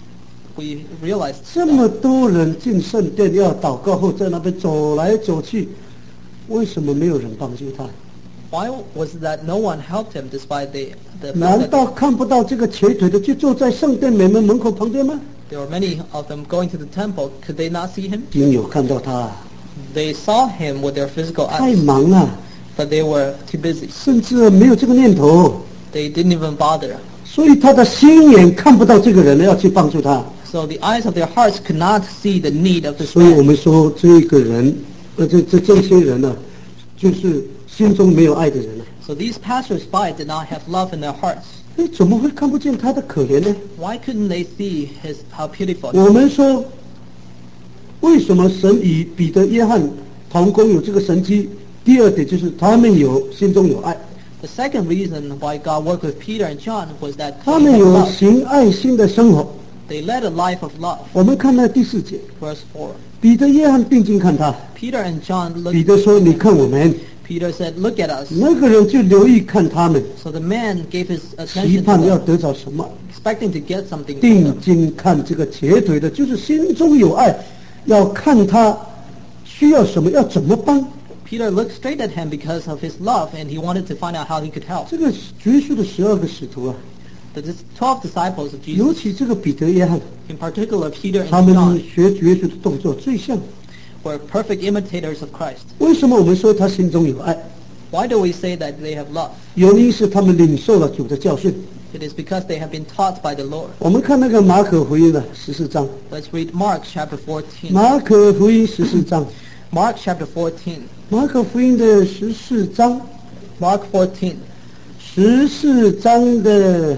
We realized 这么多人进圣殿要祷告后，在那边走来走去，为什么没有人帮助他？ why was it that no one helped him despite the 难 fact 道 that 看不到这个瘸腿的就坐在圣殿美门门口旁边吗？ there were many of them going to the temple? Could they not see him? 已经有看到他， They saw him with their physical 太 eyes, 忙了， but they were too busy. 甚至没有这个念头。 They didn't even bother. 所以他的心眼看不到这个人要去帮助他， So the eyes of their hearts could not see the need of this 所以我 man. 们说这个人，这些人呢、就是心中没有爱的人了。 So these passers-by did not have love in their hearts. 哎，怎么会看不见他的可怜呢？ Why couldn't they see how pitiful? 我们说，为什么神与彼得、约翰同工有这个神迹？第二点就是他们心中有爱， The second reason why God worked with Peter and John was that 他 they 们 had 有 love. 行爱心的生活。 They led a life of love. 我们看那第4节， Verse 4. 彼得、约翰定睛看他， Peter and John 彼 looked. 得说：“你看我们。” Peter said, "Look at us." 那个人就留意看他们， So the man gave his 期 attention 盼 to 要 them, 得着什么？ expecting to get something from 定 them. 睛看这个瘸腿的，就是心中有爱，要看他需要什么，要怎么帮。 Peter looked straight at him because of his love, and he wanted to find out how he could help. 这个耶稣的12个使徒啊， The 12 disciples of 尤 Jesus, 其这个彼得、约翰， in particular Peter 他 and 们 John, 学耶稣的动作最像。 were perfect imitators of Christ. 为什么我们说他心中有爱？ Why do we say that they have love? 原因是他们领受了主的教训。 It is because they have been taught by the Lord. 我们看那个马可福音的14章， Let's read Mark chapter 14. 马可福音14章， Mark chapter 14. 马可福音的14章。 Mark 14. 14章的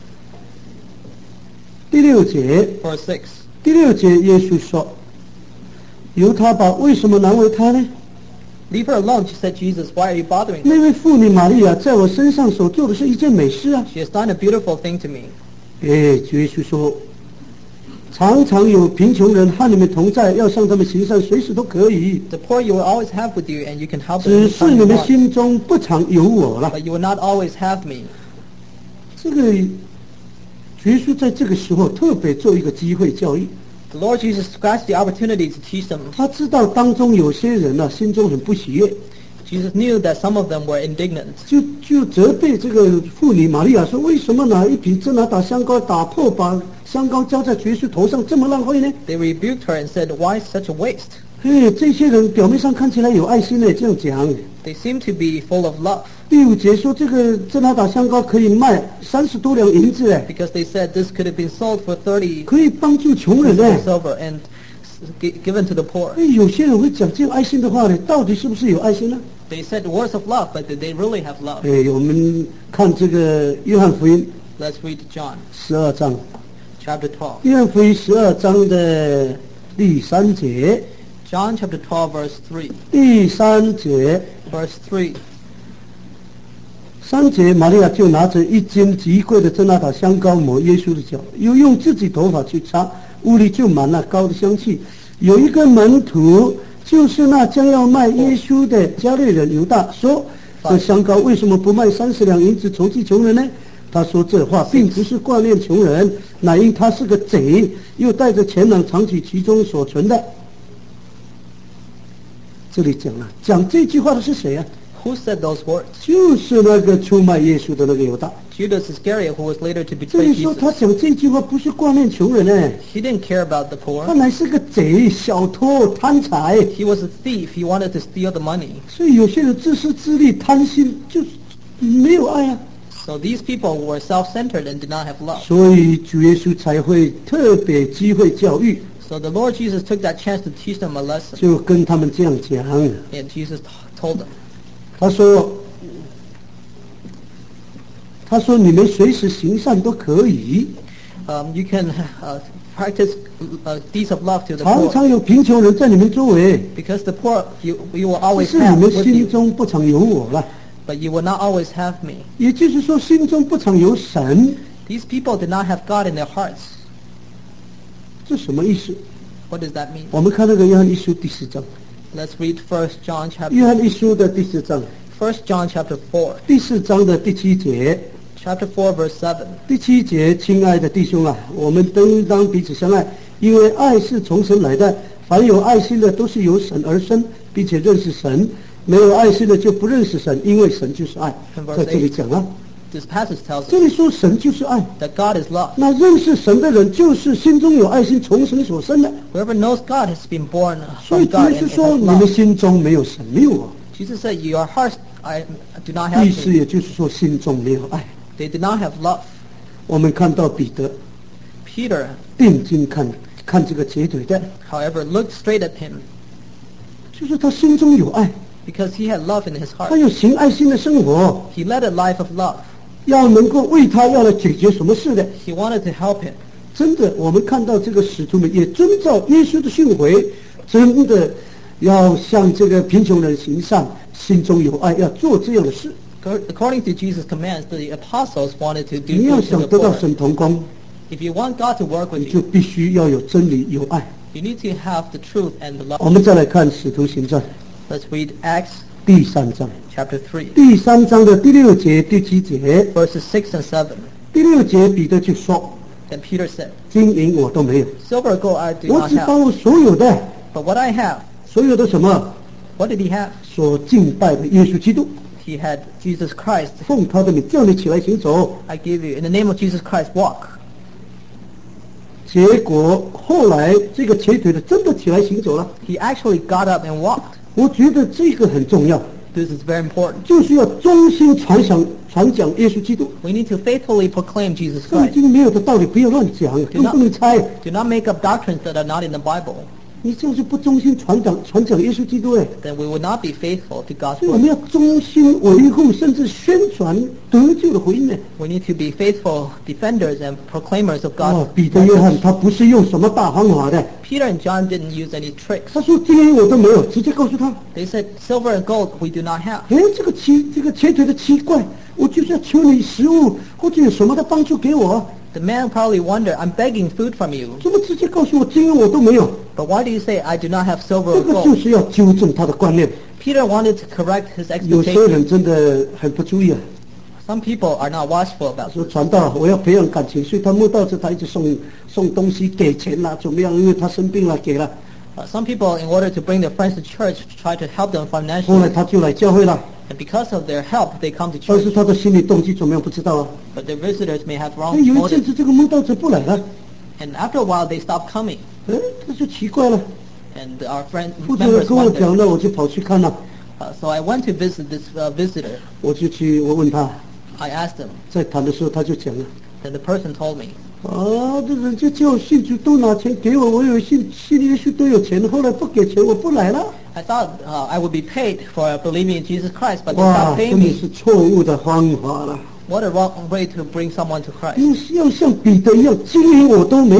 第6节， Verse 6. 第6节耶稣说：“由他吧，为什么难为他呢？ Leave her alone, said Jesus. Why are you bothering her? 那位妇女玛利亚在我身上所做的是一件美事啊！” She has done a beautiful thing to me. 耶稣说：“常常有贫穷人和你们同在，要向他们行善，随时都可以。 The poor you will always have with you, and you can help them 只是 anytime 你 you 们 want. 心中不常有我了。 But you will not always have me. ” 这个耶稣在这个时候特别做一个机会教育。 The Lord Jesus scratched the opportunity to teach them. 他知道当中有些人呢、心中很不喜悦， Jesus knew that some of them were indignant. 就责备这个妇女玛利亚说：“为什么拿一瓶真拿打香膏打破，把香膏浇在耶稣头上，这么浪费呢 They rebuked her and said, "Why such a waste?" ？” 这些人表面上看起来有爱心呢，这样讲。 They seem to be full of love 第5节说，这个真拿打香膏可以卖30多两银子哎， because they said this could have been sold for 30 可以帮助穷人 pieces 哎 of。silver and given to the poor. 有些人会讲这样爱心的话呢，到底是不是有爱心呢？ They said words of love, but did they really have love? 我们看这个约翰福音 Let's read John 12章， chapter 12. 约翰福音12章的第3节， John chapter 12 verse 3. 第3节。 Verse 3. 3节，玛利亚就拿着1斤极贵的真纳达香膏抹耶稣的脚，又用自己头发去擦，屋里就满了膏的香气。有一个门徒，就是那将要卖耶稣的加略人犹大，说：这香膏为什么不卖30两银子筹济穷人呢？他说这话并不是挂念穷人，乃因他是个贼，又带着钱囊藏起其中所存的。这里讲这句话的是谁啊？ Who said those words? 就是那个出卖耶稣的那个犹大。 Judas Iscariot, who was later to 这 betray 里说 Jesus. 他讲这句话不是挂念穷人呢， He didn't care about the 他 poor. 乃是个贼、小偷、贪财。 He was a thief. He wanted to steal the money. 所以有些人自私自利、贪心，就是没有爱啊。 So these people were self-centered and did not have love. 所以主耶稣才会特别机会教育， So the Lord Jesus took that chance to teach them a lesson. 就跟他们这样讲。 And Jesus told them, 他说你们随时行善都可以， you can practice deeds of love to the 常 poor. 常有贫穷人在你们周围， Because the poor you will 只 always 是你 have 们 with 心 you. 中不常有我了。 But you will not always have me. 也就是说，心中不常有神， These people did not have God in their hearts. 这什么意思？ What does that mean? 我们看那个约翰一书第4章， Let's read 1 John 约 chapter 翰一书的第4章， 1 John chapter 4. 第4章的第7节。 Chapter 4 verse 7. 第7节，亲爱的弟兄啊，我们都应当彼此相爱，因为爱是从神来的。凡有爱心的，都是由神而生，并且认识神；没有爱心的，就不认识神，因为神就是爱。在这里讲了， This passage tells 这 us 里说神就是爱。 that God is love. 那认识神的人，就是心中有爱心，从神所生的。 Whoever knows God has been born 所 from 以主 God 耶稣 and 说， has 你们 love. 心中没有神，没有我。 Jesus said, your hearts do not have 意思 me. 也就是说，心中没有爱。 They did not have love. 我们看到彼得 Peter, 定睛看这个瘸腿的， however, looked straight at him 就是他心中有爱， because he had love in his 他 heart. 有行爱心的生活。 He led a life of love. 要能够为他要来解决什么事的， He wanted to help him. 真的，我们看到这个使徒们也遵照耶稣的训诲，真的要向这个贫穷人行善，心中有爱，要做这样的事。 According to Jesus' commands, the apostles wanted to do 你要 good to 想 the 得到 poor. 神同工， If you want God to work 你 with 就 you, 必须要有真理、有爱。 you need to have the truth and the 我 love. 们再来看使徒行传 Let's read Acts 第3章， chapter 3, 第3章的第6节、第7节。 verses 6 and 7. 第6节，彼得就说 Then Peter said, 金银我都没有， Silver and gold I do 我 not 只把 have, 我所有的 but what I have, 所有的什么 what did he have? 所敬拜的耶稣基督， He had Jesus Christ. 奉他的名叫你起来行走。 I give you, in the name of Jesus Christ, walk. 结果后来这个瘸腿的真的起来行走了。 He actually got up and walked. 我觉得这个很重要， This is very important. 就是要忠心传讲耶稣基督。 We need to faithfully proclaim Jesus 圣 Christ. 经没有的道理不要乱讲，更不能猜。 Do not make up doctrines that are not in the Bible. 你这样就不忠心传讲耶稣基督哎。 Then we will not be faithful to God's 所以我 word. 们要忠心维护，甚至宣传得救的福音呢。 We need to be faithful defenders and proclaimers of God's 彼得、约翰 message. 他不是用什么大方法的， Peter and John didn't use any tricks. 他说金银我都没有，直接告诉他。 They said, silver and gold we do not have. 哎，这个瘸腿的奇怪，我就是要求你食物或者有什么的帮助给我， The man probably wondered, I'm begging food from you. 怎么直接告诉我金银我都没有？ But why do you say I do not have silver 这 or 个就 gold? 是要纠正他的观念。 Peter wanted to correct his 有些 expectations. 人真的很不注意啊， Some people are not watchful about 说 this. 传道我要培养感情，所以他慕道时他一直送东西给钱啦，怎么样？因为他生病了给了， Some people, in order to bring their friends to church, try to help them 后来 financially. 他就来教会了， And because of their help, they come to 但是 church. 他的心理动机怎么样不知道啊。 But their visitors may have 那 wrong 有一阵 motives. 子这个慕道者不来了， And after a while, they stop coming. 哎，这就奇怪了。 And our friend 负责人 members 跟我 wonder. 讲了，我就跑去看了， So I went to visit this visitor. 我问他， I asked him. 在谈的时候他就讲了， Then the person told me, 这人家叫我信主都拿钱给我，我以为信耶稣都有钱，后来不给钱我不来了。 I thought I would be paid for believing in Jesus Christ, but they 哇， stopped paying 真的 me. 是错误的方法了。 What a wrong way to bring someone to Christ. 要像彼得一样，金银我都没有，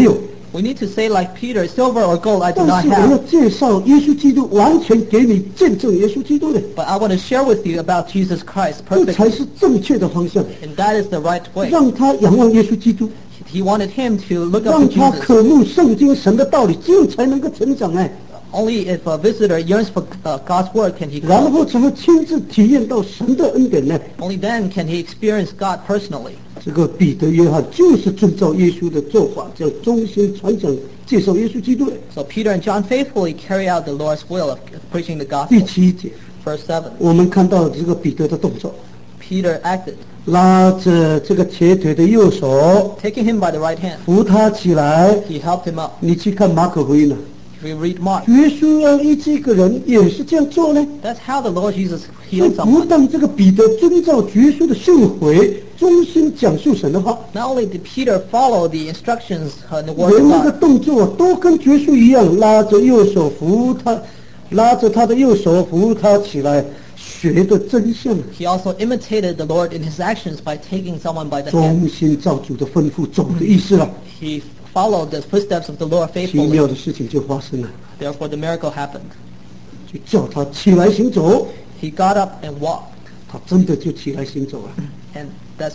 We need to say like Peter, silver or gold I do 但 not 是我要 have, 介绍耶稣基督，完全给你见证耶稣基督的， but I want to share with you about Jesus Christ 这才 perfectly. 是正确的方向。 And that is the right way. 让他仰望耶稣基督， He wanted him to look up 让 to 他 Jesus. 渴慕圣经神的道理，这样才能够成长哎， Only if a visitor yearns for God's word can he 然 come. 后才会亲自体验到神的恩典呢。 Only then can he experience God personally. 这个彼得、约翰就是遵照耶稣的做法，这样忠心传讲、介绍耶稣基督的。 So Peter and John faithfully carry out the Lord's will of preaching the 第 gospel. 7节， Verse 7. 我们看到这个彼得的动作， Peter acted, 拉着这个瘸腿的右手， taking him by the right hand. 扶他起来。 He helped him up. 你去看马可福音了， If we read Mark, 耶稣要医治一个人也是这样做呢。 that's how the Lord Jesus 所以 healed 不 someone. 但这个彼得遵照耶稣的训诲，忠心讲述神的话， Not only did Peter follow the instructions and the word 连 of 那个 God, 动作都跟耶稣一样，拉着右手扶他，拉着他的右手扶他起来，学的真像， he also imitated the Lord in his actions by taking someone by the hand. 忠心照主的吩咐走的意思了。 He followed the footsteps of the Lord 奇 faithfully. 妙的事情就发生了， Therefore, the miracle happened. 就叫他起来行走， He got up and walked, 他真的就起来行走了， and that's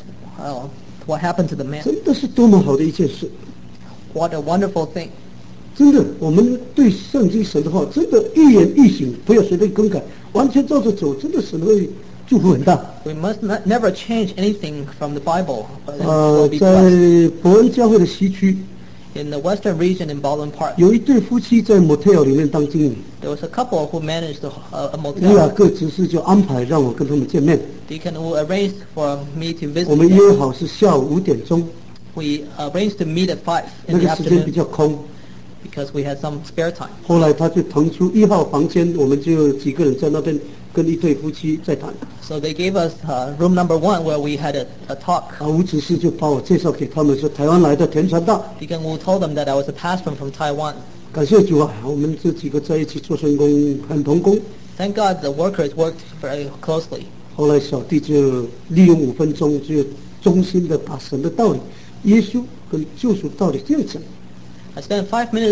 what happened to the man. 真的是多么好的一件事。 What a wonderful thing. 真的，我们对圣经神的话，真的一言一行不要随便更改，完全照着走，真的神会祝福很大。 We must never change anything from the Bible. But it will be 在 blessed. 伯恩教会的西区， In the western region in Baldwin Park, 有一对夫妻在 motel 里面当经理， there was a couple who managed a 乌雅 motel. 各执事就安排让我跟他们见面。 Deacon who arranged for me to 我 visit 们约 them. 好是下午5点钟， We arranged to meet at 5 那 in the 个时间比 afternoon 较空。 because we had some spare time. 后来他就腾出1号房间，我们就几个人在那边跟一对夫妻在谈。 So they gave us room number 1 where we had a talk. 吴执事就把我介绍给他们，说台湾来的田传道。 Deacon Wu told them that I was a pastor from Taiwan. 感谢主啊，我们这几个在一起做圣工，很同工。 Thank God the workers worked very closely. 后来小弟就利用5分钟，就衷心的把神的道理、耶稣跟救赎道理这样讲， I spent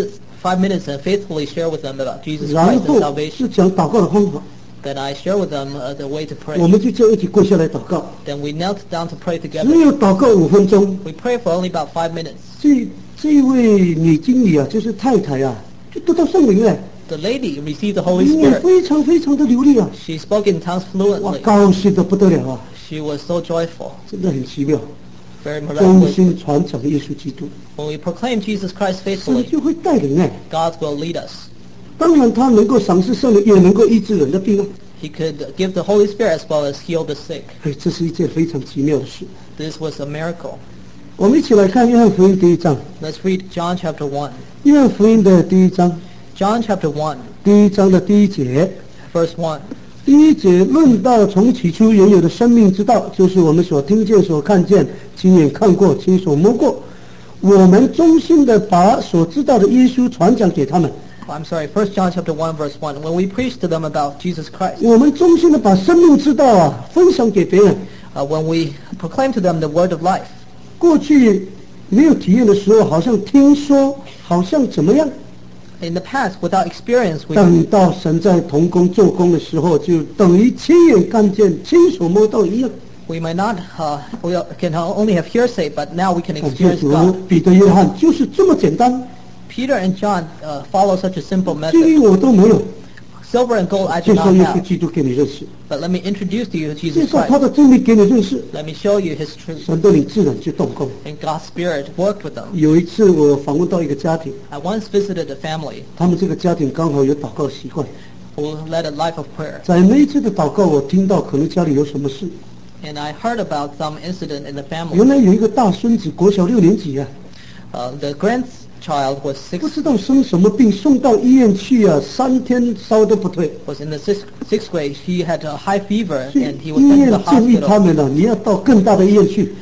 5 minutes and faithfully share with them about Jesus 然 Christ and 后 salvation. 是讲祷告的方法， Then I share with them the way to 我 pray. 们就这样一起跪下来祷告。 Then we knelt down to pray 只 together. 有祷告5分钟， We prayed for only about 5 minutes. 这一位女经理啊，就是太太啊，就得到圣灵了， The lady received the Holy 因为 Spirit. 非常非常的流利啊， She spoke in tongues 哇， fluently. 高兴的不得了啊， She was so joyful, 真的很奇妙。 very 忠 miraculous. 心传讲耶稣基督， When we proclaim Jesus Christ 神 faithfully, 就会带领哎。 God will lead us. 当然，他能够赏赐圣灵，也能够医治人的病啊。 He could give the Holy Spirit as well as heal the sick. 哎，这是一件非常奇妙的事。 This was a miracle. 我们一起来看约翰福音第1章， Let's read John chapter 1. 约翰福音的第1章， John chapter 1, 第1章的第1节。 verse 1. 第1节论到从起初原有的生命之道，就是我们所听见、所看见、亲眼看过、亲手摸过。我们忠心的把所知道的耶稣传讲给他们。 I'm sorry, 1 John chapter 1, verse 1. When we preach to them about Jesus Christ, 我们忠心的把生命之道啊分享给别人。 when we proclaim to them the word of life, 过去没有体验的时候，好像听说，好像怎么样。 in the past, without experience, 等到神在同工做工的时候，就等于亲眼看见、亲手摸到一样。 we might not, we can only have hearsay, but now we can 感谢 experience 主 God.， 彼得、约翰就是这么简单， Peter and John follow such a simple 这 method. 个我都没有。 Silver and gold I do 介绍 not 耶稣 have, 基督给你认识， but let me introduce to you 介 Jesus 绍他 Christ. 的真理给你认识， Let me show you His truth. 神对你自然就动工。 And God's Spirit worked with them. 有一次我访问到一个家庭， I once visited a family 他们这个家庭刚好有祷告习惯， who led a life of prayer. 在那一次的祷告，我听到可能家里有什么事。 And I heard about some incident in the 原 family. 来有一个大孙子，国小6年级啊， The grandchild was 不 six, 知道生什么病，送到医院去啊，3天烧都不退。 was in the sixth grade. He had a high fever 所以 and he was 医 sent 院 to the 建议他 hospital. 们你要到更大的医院去。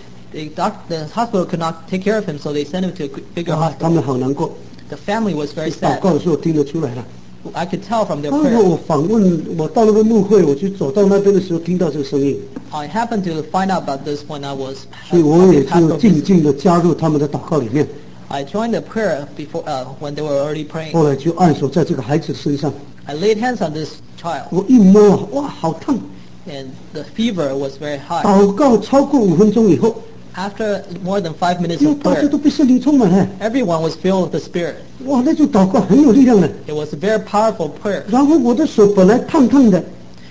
The hospital could not take care of him, so they sent him to a bigger 啊，他 hospital. 们好难过。 The family was very 祷 sad. 告的时候听得出来了。 I could tell from their 当时 prayer. 我访问，我到那个牧会，我去走到那边的时候，听到这个声音， I happened to find out about this when I was 所以我也 pastoral 就静 visit. 静的加入他们的祷告里面。 I joined the prayer before when they were already praying. 后来就按手在这个孩子身上， I laid hands on this child, 我一摸啊，哇，好烫！ and the fever was very high. 祷告超过5分钟以后， After more than 5 minutes 因为 of 大家 prayer, 都被圣灵充满了， everyone was filled with the Spirit. 哇，那种祷告很有力量的。 It was a very powerful prayer. 然后我的手本来烫烫的，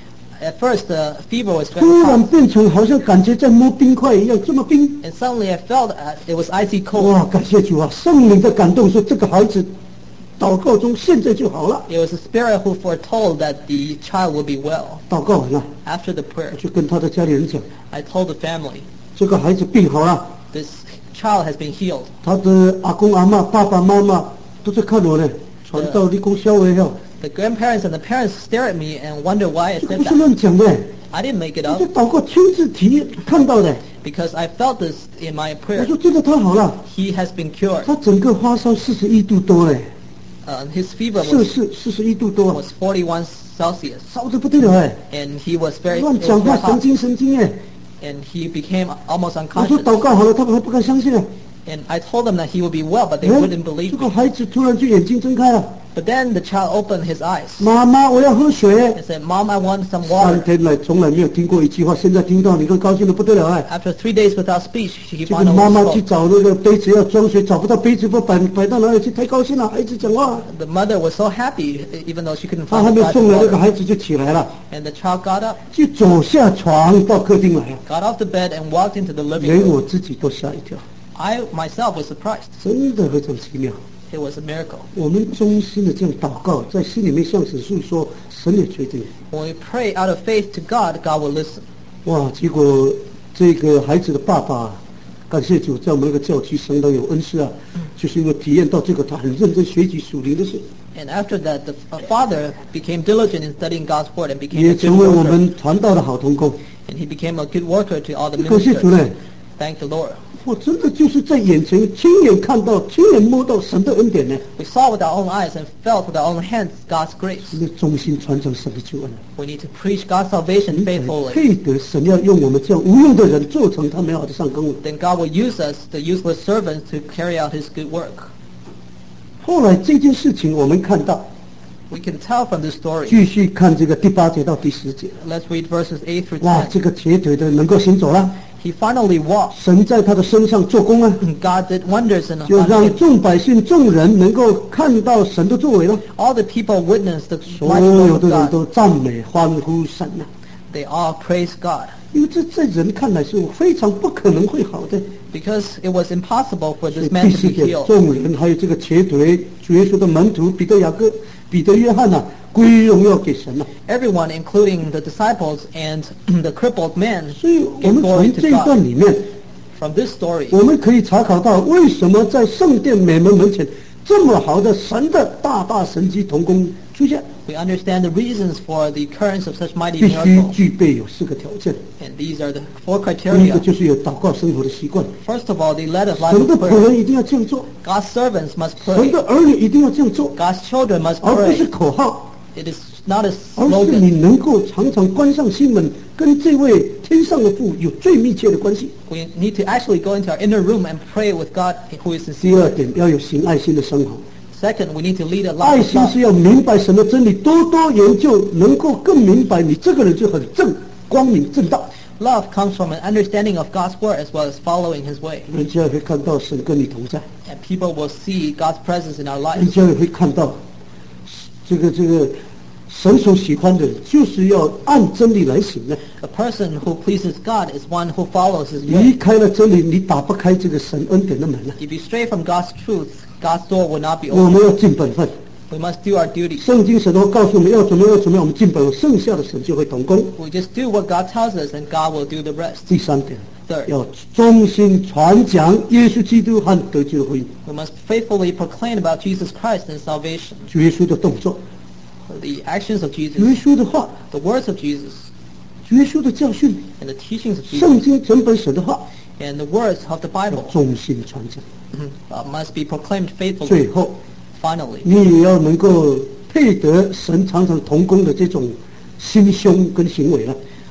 At first, the fever was 突 very 然 hot, 变成好像感觉在摸冰块一样，这么冰。 and suddenly I felt it was icy cold. 哇，感谢主啊！圣灵的感动说，这个孩子祷告中现在就好了。 It was the Spirit who foretold that the child would be well. 祷告完了， After the prayer, 就跟他的家里人讲， I told the family, 这个孩子病好了， this child has been healed. 他的阿公阿嬷、爸爸妈妈都在看我呢，传道立功消为了， The grandparents and the parents stare at me and wonder why I 这个 said 不是 that. 乱讲的， I didn't make it 我 up 这祷告亲自体验看到的。 because I felt this in my 我 prayer. 说真的，他好了， He has been cured. 他整个发烧41度多嘞， His fever 摄氏41度多， was 41 Celsius, 烧得不得了哎， and he was very, 乱 it was 讲话 very 神经哎。 hot, and he became almost 我说 unconscious. 祷告好了，他们还不敢相信啊。 And I told them that he would be well, but they 哎 wouldn't believe 这个 me. 孩子突然就眼睛睁开了， But then the child opened his eyes 妈妈，我要喝水。 and said, "Mom, I want some 3 water." 天来从来没有听过一句话，现在听到，你看高兴的不得了哎。 After 3 days without speech, he 这个妈 finally 妈去 spoke. 找那个杯子要装水，找不到杯子，不摆到哪里去？太高兴了，孩子讲话， The mother was so happy, even though she couldn't 他还 find 没 the 有 glass 送 of 来，那个 water. 孩子就起来了， And the child got up, 就走下床到客厅来了， got off the bed, and walked into the living 连 room. 我自己都吓一跳， I myself was surprised. 真的非常奇妙。 It was a miracle. 我们衷心的这样祷告，在心里面向神诉说，神也决定。 When we pray out of faith to God, God will listen. 哇，结果这个孩子的爸爸，感谢主，在我们那个教区相当有恩师啊，就是因为体验到这个，他很认真学习属灵的事， And after that, the father became diligent in studying God's word and became 也 a good 成为我 worker. 们传道的好同工。 And he became a good worker to all the 感谢主 ministers. 呢， Thank the Lord. 我真的就是在眼前亲眼看到、亲眼摸到神的恩典呢， We saw with our own eyes and felt with our own hands God's grace. 是忠心传承神的救恩， We need to preach God's salvation 你才 faithfully. 配得神要用我们这样无用的人做成他美好的上工。 Then God will use us, the useless servants, to carry out His good work. 后来这件事情我们看到， We can tell from this story. 继续看这个第8节到第10节， Let's read verses 8 through 哇， 10. 这个瘸腿的能够行走了， He finally walked. 神在他的身上做工啊。 God did wonders in 就 on 让 him. 众百姓、众人能够看到神的作为了， All the people witnessed the 所 mighty 有 work 的 of 人 God. 都赞美、欢呼神呐、 They all praised God 因为这在人看来是非常不可能会好的， because it was impossible for 所以 this man 必 to 须 be 给 healed. 众人，还有这个瘸腿、主耶稣的门徒彼得、雅各、彼得、约翰呐、归荣耀给神呐、 Everyone, including the disciples and the crippled man, 所以我 gave 们 glory 从 to 这一段 God. 里面， From this story, 我们可以查考到为什么在圣殿美门门前这么好的神的大神迹同工出现， we understand the reasons for the occurrence of such mighty 必须 miracles. 具备有4个条件。 And these are the 4 第一个 criteria. 就是有祷告生活的习惯， First of all, they led a life 神的 of 仆 prayer. 人一定要这样做。 God's servants must 神 pray. 的儿女一定要这样做， God's children must 而不是 pray. 口号， It is not a 而是 slogan. 你能够常常关上心门，跟这位天上的父有最密切的关系。 We need to actually go into our inner room and pray with God who is 第二 sincere. 点，要有行爱心的生活。 Second, we need to lead a 爱 life of 心 love. 是要明白神的真理，多多研究，能够更明白你这个人就很正、光明正大， Love comes from an understanding of God's word as well as following His way. 人家也会看到神跟你同在， And people will see God's presence in our 人 lives. 家也会看到这个神所喜欢的，就是要按真理来行的。 A person who pleases God is one who follows His 离 way. 开了真理，你打不开这个神恩典的门了。 If you stray from God's truth, God's door will not be 我 open. 们要尽本分。 We must do our duty. 圣经神都告诉我们要怎么样，我们尽本分，剩下的神就会同工。 We just do what God tells us and God will do the rest. 第三点， Third, 要忠心传讲耶稣基督和得救的福音。 we must faithfully proclaim about Jesus Christ and salvation. 主耶稣的动作， The actions of 主耶 Jesus, 稣的话， the words of Jesus, 主耶稣的教训， and the teachings of Jesus, 圣经整本神的话， and the words of the 要 Bible 忠心传讲。 must be proclaimed faithfully. 最后， Finally, 你也要能够配得神常常同工的这种心胸跟行为了。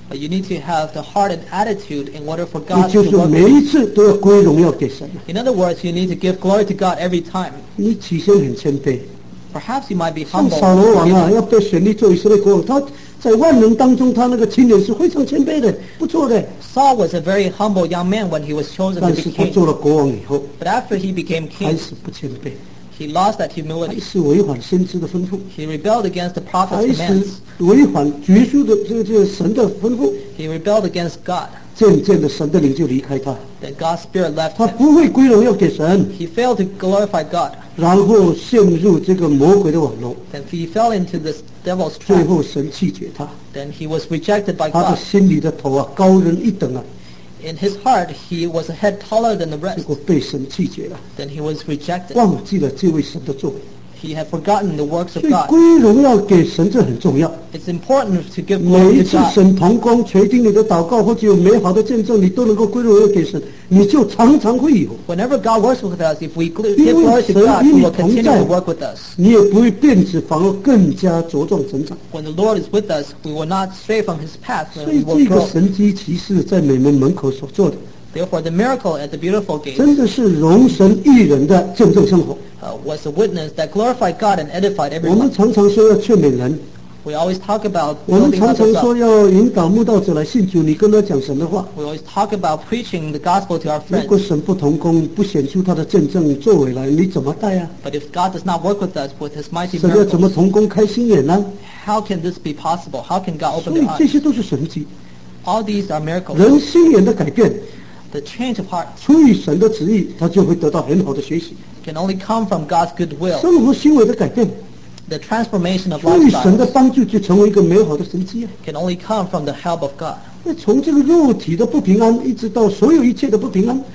But you need to have the heart and attitude in order for 也 God 就 to 是 work 每 with 一 you. 次都要归荣耀给神。 In other words, you need to give glory to God every time. 你起先很谦卑， Perhaps you might be 像 humble. 扫罗 in the 王啊， beginning. 要被选立做以色列国王，他在万人当中，他那个青年是非常谦卑的，不错的。 Saul was a very humble young man when he was chosen to 但 be 是他 king. 做了国王以后， But after he became 还 king, 是不谦卑， he lost that 还 humility. 是违反先知的吩咐， He rebelled against the 还 prophet's 是 commands. 违反绝书的这个神的吩咐。 He rebelled against God. 渐渐的，神的灵就离开他， Then God's spirit left 他 him. 不会归荣耀给神， He failed to glorify God. 然后陷入这个魔鬼的网络， Then he fell into this devil's 最 trap. 后神弃绝他， Then he was rejected by 他的 God. 心里的头啊高人一等啊， In his heart, he was a head taller than the 结 rest. 果被神弃绝了， Then he was rejected. 忘记了这位神的作为。 He had forgotten the works 所 of 以 God. 归荣耀给神这很重要。 It's important to give 每 glory 一 to 次 God. 神同工垂听你的祷告，或者有美好的见证，你都能够归荣耀给神，你就常常会有， Whenever God works with us, if we give 因为 glory to 神 God, 与 He 你 will 同 continue 在 to work with us. 你也不会变质，反而更加茁壮成长。 When the Lord is with us, we will not stray from His path, 所 and 以 we will 这个 grow. 神机骑士在美门门口所做的， Therefore, the miracle at the beautiful gate 真的是荣神益人的见证生活。 was a witness that glorified God and edified 我们 everyone. 常常说要劝勉人， We always talk about 我们 building 常常 others 说 up. 要引导慕道者来信主，你跟他讲神的话。 We always talk about preaching the gospel to our 如果 friends. 神不同工，不显出他的见证作为来，你怎么带啊？ But if God does not work with us with His mighty 神要怎么 miracles, 同工开心眼呢？ how can this be possible? How can God 所 open 以 their 这 eyes? 些都是神迹。 All these are miracles. 人心眼的改变， The change of heart 出于神的旨意，他就会得到很好的学习； can only come from God's good will. 生活行为的改变， The transformation of 出于神的 lifestyle 帮助，就成为一个美好的神迹啊！ can only come from the help of God. 那从这个肉体的不平安，一直到所有一切的不平安，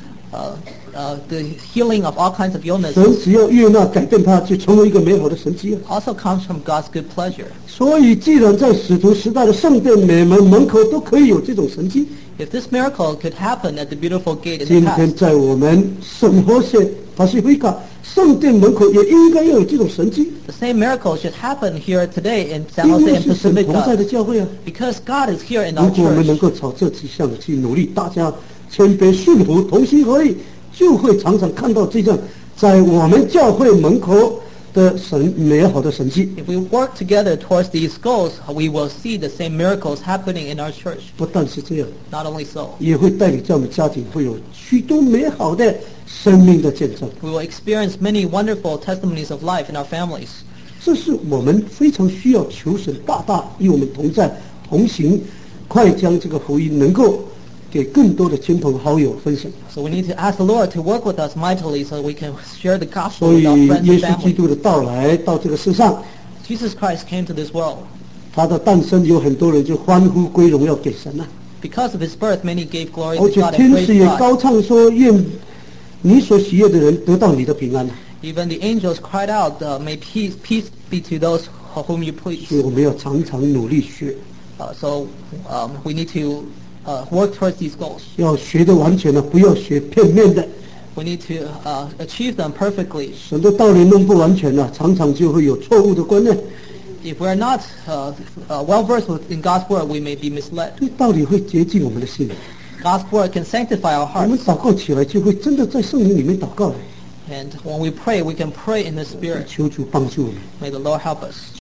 The healing of all kinds of 神 illnesses 只要悦纳改变它，就成为一个美好的神迹啊！ also comes from God's good pleasure. 所以，既然在使徒时代的圣殿美门门口都可以有这种神迹， If this miracle could happen at the beautiful gate in 今 the 天 past, 在我们圣何塞巴西菲卡圣殿门口也应该要有这种神迹， the same miracle should happen here today in San 因 Jose 为 and 是神 Pacific 同在的 God. 教会啊！ Because God is here in 如 our 果我们能 church, 够朝这几项去努力，大家谦卑顺服、同心合意，就会常常看到这样在我们教会门口的神美好的神迹。 if we work together towards these goals, we will see the same miracles happening in our church. 不但是这样， Not only so, 也会带领在我们家庭会有许多美好的生命的见证。 we will experience many wonderful testimonies of life in our families. 这是我们非常需要求神大大与我们同在、同行，快将这个福音能够给更多的亲朋好友分享。 So we need to ask the Lord to work with us mightily so we can share the gospel 所 with 以 our friends 耶 and 稣基 family. 督的到来到这个世上， Jesus Christ came to this world. 他的诞生有很多人就欢呼归荣耀给神啊， Because of his birth, many gave glory 而 to 且 God and 天使 praised 也 God. 高唱说：“愿你所喜悦的人得到你的平安。” Even the angels cried out, "May peace be to those whom you 所以 please." 我们要常常努力学， So we need to work towards these goals. 要学的完全的，不要学片面的。 We need to achieve them perfectly. 神的道理弄不完全了，常常就会有错误的观念， If we're not well versed in God's word, we may be misled. 这道理会洁净我们的心。 God's word can sanctify our 我们 hearts. 祷告起来，就会真的在圣灵里面祷告， And when we pray, we can pray in the Spirit. 求主帮助我们。 May the Lord help us.